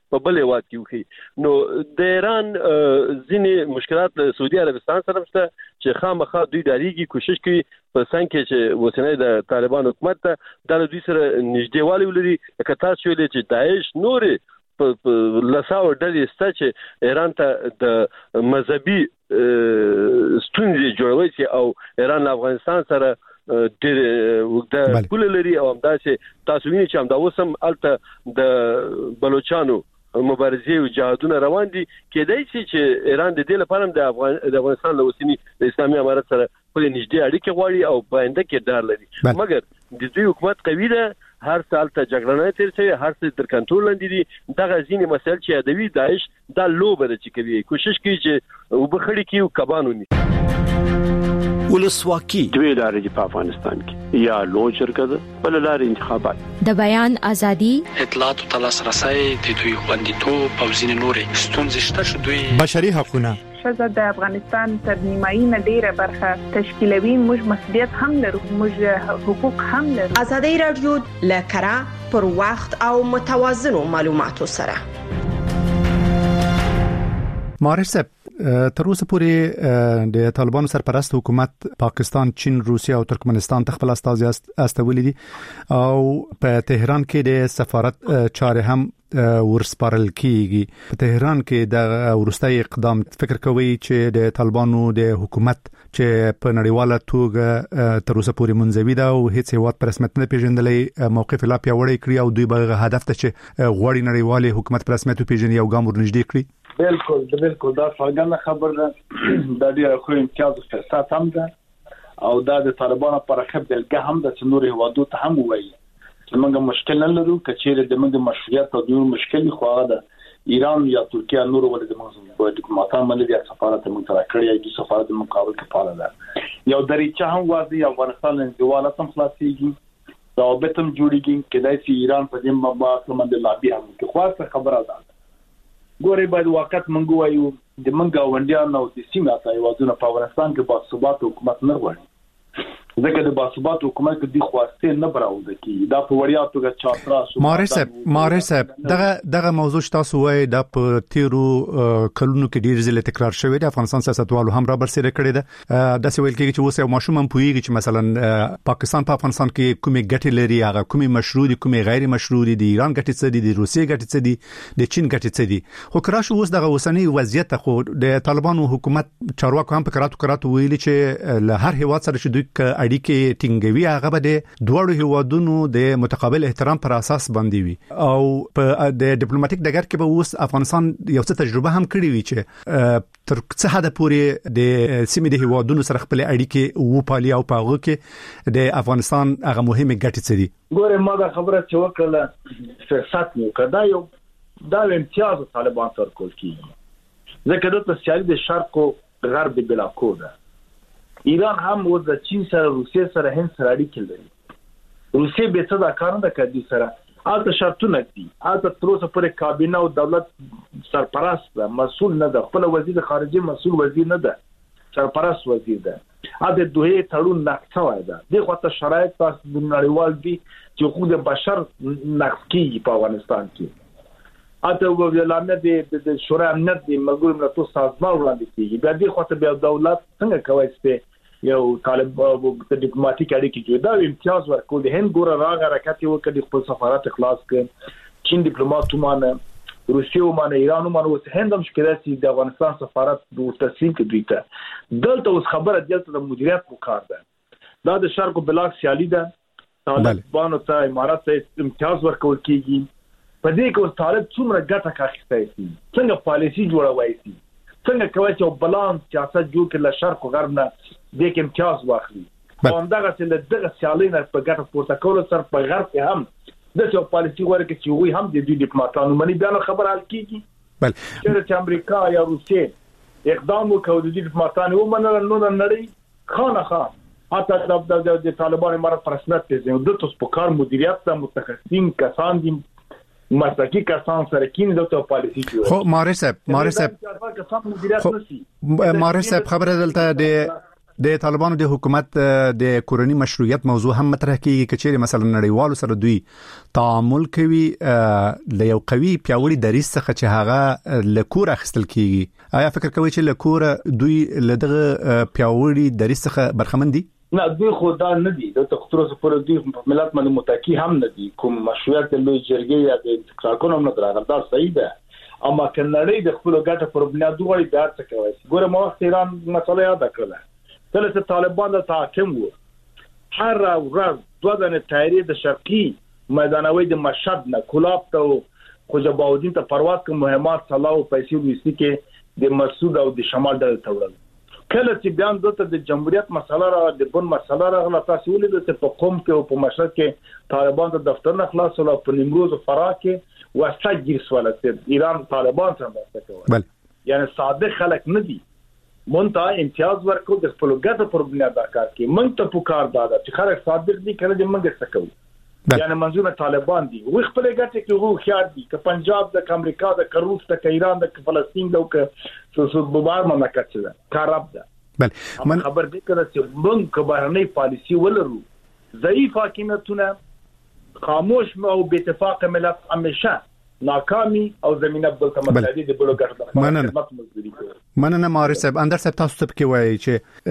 په بل هیواد کې وکړي. نو د ایران ځینې مشکلات له سعودي عربستان سره شته چې خامخا دوی داریږي کوشش کوي په څنګه کې چې اوسنۍ د طالبان حکومت ته د دوی سره نږدېوالی ولري. لکه تاسو ویلي چې داعش نورې په لساو ډلې سته چې ایران ته د مذهبي ستونزې جوړوي چې او ایران له افغانستان سره ډېر وګړه پوله لري او همداسې تاسو وینئ چې همدا اوس هم هلته د بلوچستانو مبارزې او جهادونه روان دي. کېدای شي چې ایران د دې لپاره د افغان د افغانستان له اوسنی د اسلامي امارت سره په نږدې اړیکې غواړي او په آینده کې ډار لري. مګر د دوی حکومت قوي ده، هر سال ته جګړه نه تیر شي، هر څه تر کنټرول لاندې دي. دا غزينه مسایل چې ادوی داعش دا لوبه ده چې کوي کوشش کوي چې وبخړي کې او کبانونی ولسواکي دوی لارې په افغانستان کې یا لوجرګه بل لارې انتخابات د بیان ازادي اطلاعات او تلاسرسي د دوی خوندیتوب او ځین نورې ستونزې شته چې دوی بشري حقوقونه شزه د افغانستان تر نیمایي نه ډیره برخه تشکیلوي. موږ مسؤلیت هم لرو، موږ حقوق هم لرو. ازادي رادیو لکرا پر وخت او متوازن معلوماتو سره مارش صاحب تر اوسه پورې د طالبانو سرپرست حکومت پاکستان، چین، روسیه او ترکمنستان ته خپل استازي استولي دي او په تهران کې د سفارت چارې هم ورسپارل کیږي. په تهران کې د ورستۍ اقدام فکر کوي چې د طالبانو د حکومت چې په نړیواله توګه تر اوسه پورې منځوي ده او هیڅ هیواد پر رسمیت نه پیژندلې موقف لا پیاوړی کړی او دوی به هدف ته چې غوړي نړیواله حکومت پر رسمیت پیژني او ګام ورنږدې کړی. بالکل د بالکل دا څنګه خبر ده د دې خو امتیاز فرصت هم ده او دا د طالبانو پر خب دلګه هم د نور هوادو ته هم وایي چې موږ مشکل نه لرو کچېره د موږ مشروعیت او د مشکل خو ده ایران یا ترکیه نور ول د موږ په ډیپلوماټان باندې د سفارت موږ سره کړی دی سفارت مقابل کې پاله ده یو دریچه هم واځي افغانستان له دیواله تم خلاصيږي دا وبتم جوړیږي کدای چې ایران په دې مباحث باندې لابي هم کې خاصه خبره ده. ګوري باید وخت منګو وایو د منګا وندیان او د سیمه ته وازونه په افغانستان کې با ثبات حکومت نه غواړي ځکه د با ثبات حکومت کې د خواسته نه براوده کی دا په وړیا توګه چاپرا شو. مارسب مارسب دغه دغه موضوع تاسو وای د په تیرو کلونو کې ډیر ځله تکرار شوی د افغانستان سیاستوالو هم را برسېره کړی ده د سویل کې چې اوس یو ماشوم هم پوهیږي چې مثلا پاکستان په افغانستان کې کومې ګټې لري، هغه کومې مشروع دي، کومې غیر مشروع دي، د ایران ګټې څه دي، د روسیې ګټې څه دي، د چین ګټې څه دي. خو کراش اوس دغه اوسنی وضعیت خو د طالبانو حکومت چارواکو هم په کراتو کراتو ویلي چې له هر هیواد سره چې دوی اړیکې ټینګوي هغه به د دوړو هیوادونو د متقابل احترام پر اساس باندې وي او په د ډیپلوماټیک ډګر کې به اوس افغانستان یو څه تجربه هم کړې وي چې تر څه حد پورې د سیمې د هیوادونو سره خپل اړیکې وپالي او په هغه کې د افغانستان هغه مهمه ګټې څه دي. ګوره ما دا خبره چې وکړه فرصت مو کدا یو دا امتیاز طالبان تر کول کیږي ځکه د سیاسي د شرق او غرب بلا کوده ایران هم و د چین سره روسیه سره هند سره اړیکې لري. روسیه به څه دا کار نه کوي سره اته شرطونه دي اته تر اوسه پورې کابینه او دولت سرپرست مسؤل نه ده، خپل وزیر خارجه مسؤل وزیر نه ده، سرپرست وزیر ده. اته دوه تړون نقص وای ده د خاطر شرایط تاسو د نړیوال دي چې حقوق بشر نقص کیږي په افغانستان کې. اته ویلانه د شورا امنیت د ملګرو ملتونو سازمان وړاندې کیږي. بیا د خاطر بیا دولت څنګه کوي چې یو طالب د ډیپلوماټیک اړیکې کې دا امتیاز ورکول دي. هند ګوره راغ حرکت یو کړي خپل سفارت خلاص کړ، چین ډیپلوماټ ومانه، روسیه ومانه، ایران ومانه، اوس هند هم شکایت چې د افغانستان سفارت د تسلیم کړي ته دلته اوس خبره دلته د مدیریت وکړ ده دا د شرق بلاک سیالي ده. طالبانو ته امارات ته امتیاز ورکول کیږي په دې کې اوس طالب څومره ګټه اخیستای شي، څنګه پالیسی جوړوي شي، څنګه کوي چې بالانس سیاست جوړ کړي له شرق او غرب نه د کې امتیاز واخلي. همدغه چې له دغه سیالۍ نه په ګټه پورته کول سره په غرب کې هم د څو پالیسی ورکړي چې وي هم د دوی ډیپلوماټانو منی بیان خبر حل کیږي. بل چې امریکا یا روسیه اقدام وکړي د ډیپلوماټانو ومنل نو د نړۍ خانه خان اته د طالبانو مر پر رسمیت ته د توس په کار مدیریت ته متخصصین کسان دي مسلکی کسان سره کین دلته پالیسی جوړ. خو مارش صاحب مارش صاحب مارش صاحب خبره دلته د د طالبانو د حکومت د کورنی مشروعیت موضوع هم مطرح کیږي چې چیرې مثلا نړیوالو سره دوی تعامل کوي ل یو قوي پیاوړي دریځ څخه چې هغه لکور اخستل کیږي. آیا فکر کوئ چې لکور دوی لدغه پیاوړي دریځ څخه برخمن دي؟ نه، دوی خدا نه دي د تخصص پر دوی ملت باندې متکی هم نه دي. کوم مشروعیت لوی جرګې یا د استقرار نه دراغله دا صحیح ده، اما کنړې د خپل ګټه پر بنیاد دوی بیا څه کوي. ګوره مو ایران مسله یاد کړله کله چې طالبان د حاکم وو، هر ورځ دوه دنه تایری د شرقي میدانوي د مشهد نه کولاب ته خوجباودین ته پرواز کوم مهمات صلاح او پیسې وېستي کې د مسعود او د شمال ډول تورل. کله چې بیان دوته د جمهوریت مسله را د بن مسله راغله، تاسو ولید چې په قوم کې او په مشهد کې طالبان د دفتر نه خلاص او په نیمروز او فراه کې وسجل سوالت ایران طالبان سره مرسته کوي. یعنی ساده خلک نه دي، مونږ امتیاز ورکو د خپل ګټه پر بنیاد کار کوي. مونږ ته پکار داده چې خلک صادق دي کله د منګه څه کوي. یعنی منظور طالبان دي وي خپل ګټه کې وو خيار دي ک پنجاب د امریکا د روس د ایران د فلسطین د ک سوسو بوبار مملکت ده خراب ده. بل من خبر دې کړه چې مونږ کبرنی پالیسی ولرو، ضعیف حکومتونه خاموش او بے اتفاق ملت همیشه ناکامي او زمينه بل تمددي د بلوګر د خدمت مزدوري کوي. مننه ماري صاحب. اندر صاحب تاسو ته کې وایي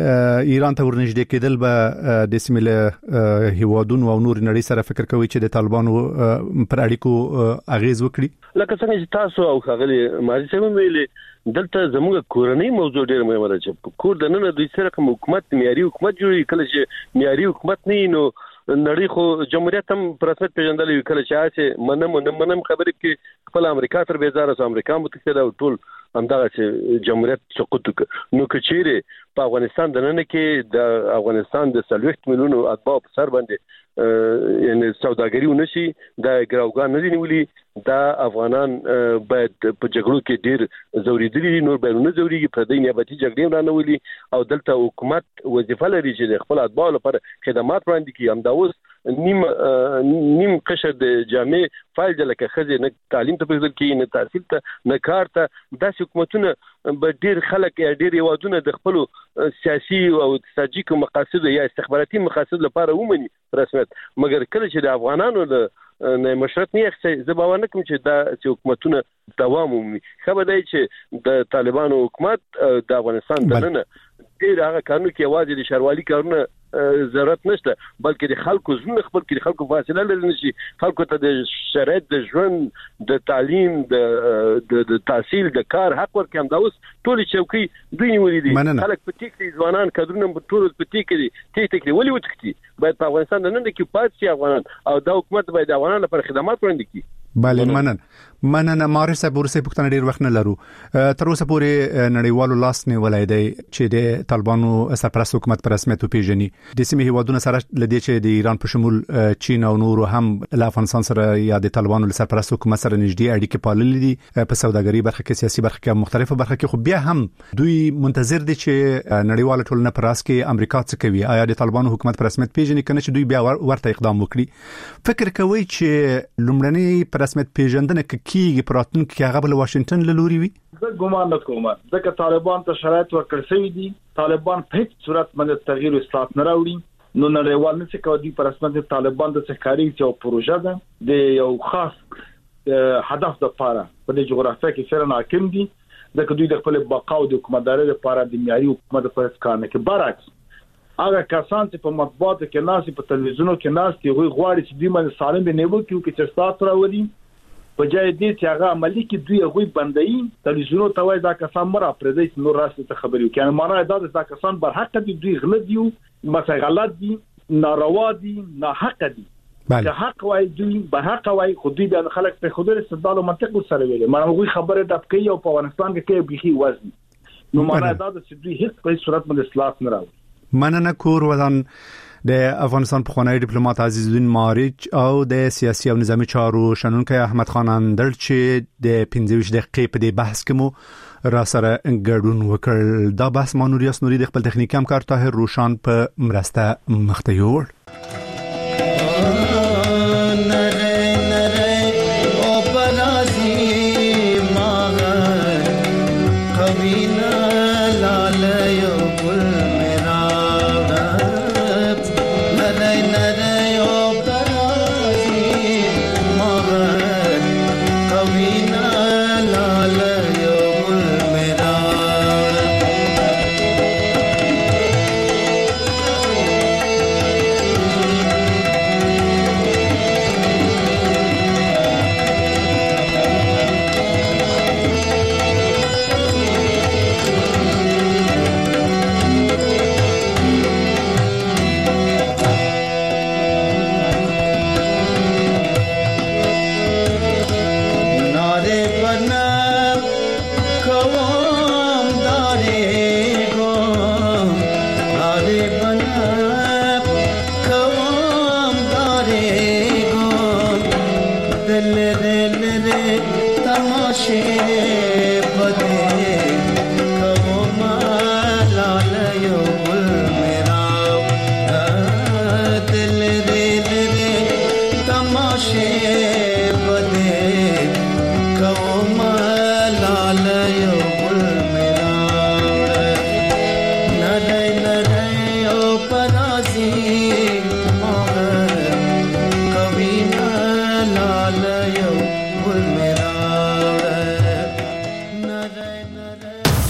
چې ایران ته ورنږدې کېدل به د سیمه هیوادونو او نور نړۍ سره فکر کوي چې د طالبانو پر اړیکو اغیز وکړي. لکه څنګه چې تاسو او خغلی ماري صاحب ویلي دلته زموږ کورنۍ موضوع ډېر مهمه ده چې کور د نن دوی سره کوم حکومت معیاري حکومت جوړي. کله چې معیاري حکومت نه نو نړۍ خو جمهوریت هم پر رسمیت پیژندل کله چې آسه منم منم خبرې کې خپل امریکا تر بیزاره سو امریکا متحده او ټول همدغه چې جمهوریت سقوط نو کچېره په افغانستان د نن کې د افغانستان د سلويخت ملیونو اتباع په سر باندې یعنی سوداګری ونشي د ګراوګان نه دی نیولي. دا افغانان باید په جګړو کې ډیر زوریدلي نور بیرونه زوريږي په دې نیابتي جګړې نه نولي او دلته حکومت وظیفه لري چې د خپل اتباع لپاره خدمات وړاندې کړي. هم دا اوس نیم نیم قشر د جامع فایل لکه خزه نه تعلیم ته پېژل کې نه تحصیل ته نه کار ته د حکومتونو به ډیر خلک یا ډیر یوادونه د خپل سیاسي او اقتصادي مقاصد یا استخباراتي مقاصد لپاره ومني رسمیت، مګر کله چې د افغانانو له نه مشرت نه اخته زباوه نه کوم چې دا چې حکومتونه دوام ومني. خبر دی چې د طالبانو حکومت د افغانستان د نن ډیر هغه قانون کې واځي د شروالي کارونه ضرورت نشته، بلکې د خلکو زونه خپل کې د خلکو فاصله لري نشي. خلکو ته د شرایط د ژوند د تعلیم د د تحصیل د کار حق ورکړي. هم دا اوس ټول چوکي دوی نیولې دي. خلک په ټیک دي، ځوانان کډرونه په ټول په ټیک دي ټیک ټیک ولې وتکتي. باید په افغانستان د نن کې پاتې افغانان او د حکومت باید افغانان لپاره خدمات وړاندې کړي. بله منن مننه ماري صاحب. ورسې پښتنه ډیر وخت نه لرو. تر اوسه پورې نړیوالو لاس نه ولای دی چې د طالبانو سرپرست حکومت پر رسمیت پیژني. د سیمه هیوادونو سره لدې چې د ایران په شمول چین او نورو هم له افغانستان سره یا د طالبانو سرپرست حکومت سره نږدې اړیکې پاللې دي په سوداګري برخه کې، سیاسي برخه کې، مختلفه برخه کې. خو بیا هم دوی منتظر دي چې نړیواله ټولنه پر راس کې امریکا څه کوي. آیا د طالبانو حکومت پر رسمیت پیژني کنه چې دوی بیا ورته اقدام وکړي؟ فکر کوي چې لومړنی پر رسمیت پیژندنه کیږي پراتون کې هغه بل واشنگټن له لوري وي؟ زه ګومان نه کوم ځکه طالبان ته شرایط ورکړل شوی دي. طالبان په هیڅ صورت باندې تغییر او اصلاحات نه راوړي. نو نړیوال نه څه کوي پر رسمیت طالبان د څخاري چې او پروژه ده د یو خاص هدف لپاره په د جغرافیه کې فعلا حاکم دي. ځکه دوی د خپل بقا او د حکومتداري لپاره د معیاري حکومت په کار نه کې برعکس هغه کسان چې په مطبوعاتو کې ناس په تلویزیونو کې ناس دی غوي غواړي چې دوی باندې سالم به نیو کې چې ستاسو راوړي په ځای دې چې هغه عملی کې دوی غوي بندي تلویزیونو ته وای دا کسان مرا پردې نور راسته خبرې کوي. معنا دا دا کسان بر حق دي، دوی غلط دي، مثلا غلط دي، ناروا دي، نه حق دي. که حق وای دوی به حق وای خو دوی د خلک په خوده استدلال او منطق سره ویلي. معنا غوي خبره د کوي او په افغانستان کې کې بيخي وزن. نو معنا دا چې دوی هیڅ په صورت باندې اصلاح نه راوړي. مننه کور ودان د افغانستان پخوانی ډیپلوماټ عزیز الدین ماریچ او د سیاسي او نظامی چارو شنونکو احمد خان اندر چې د پنځه ویشت دقیقې په دې بحث کې مو را سره ګډون وکړ. دا بحث ما نوریاس نوري د خپل تخنیکی همکار طاهر روشان په مرسته مخته یوړ. کبھی نہ لال یو گل میرا لاندې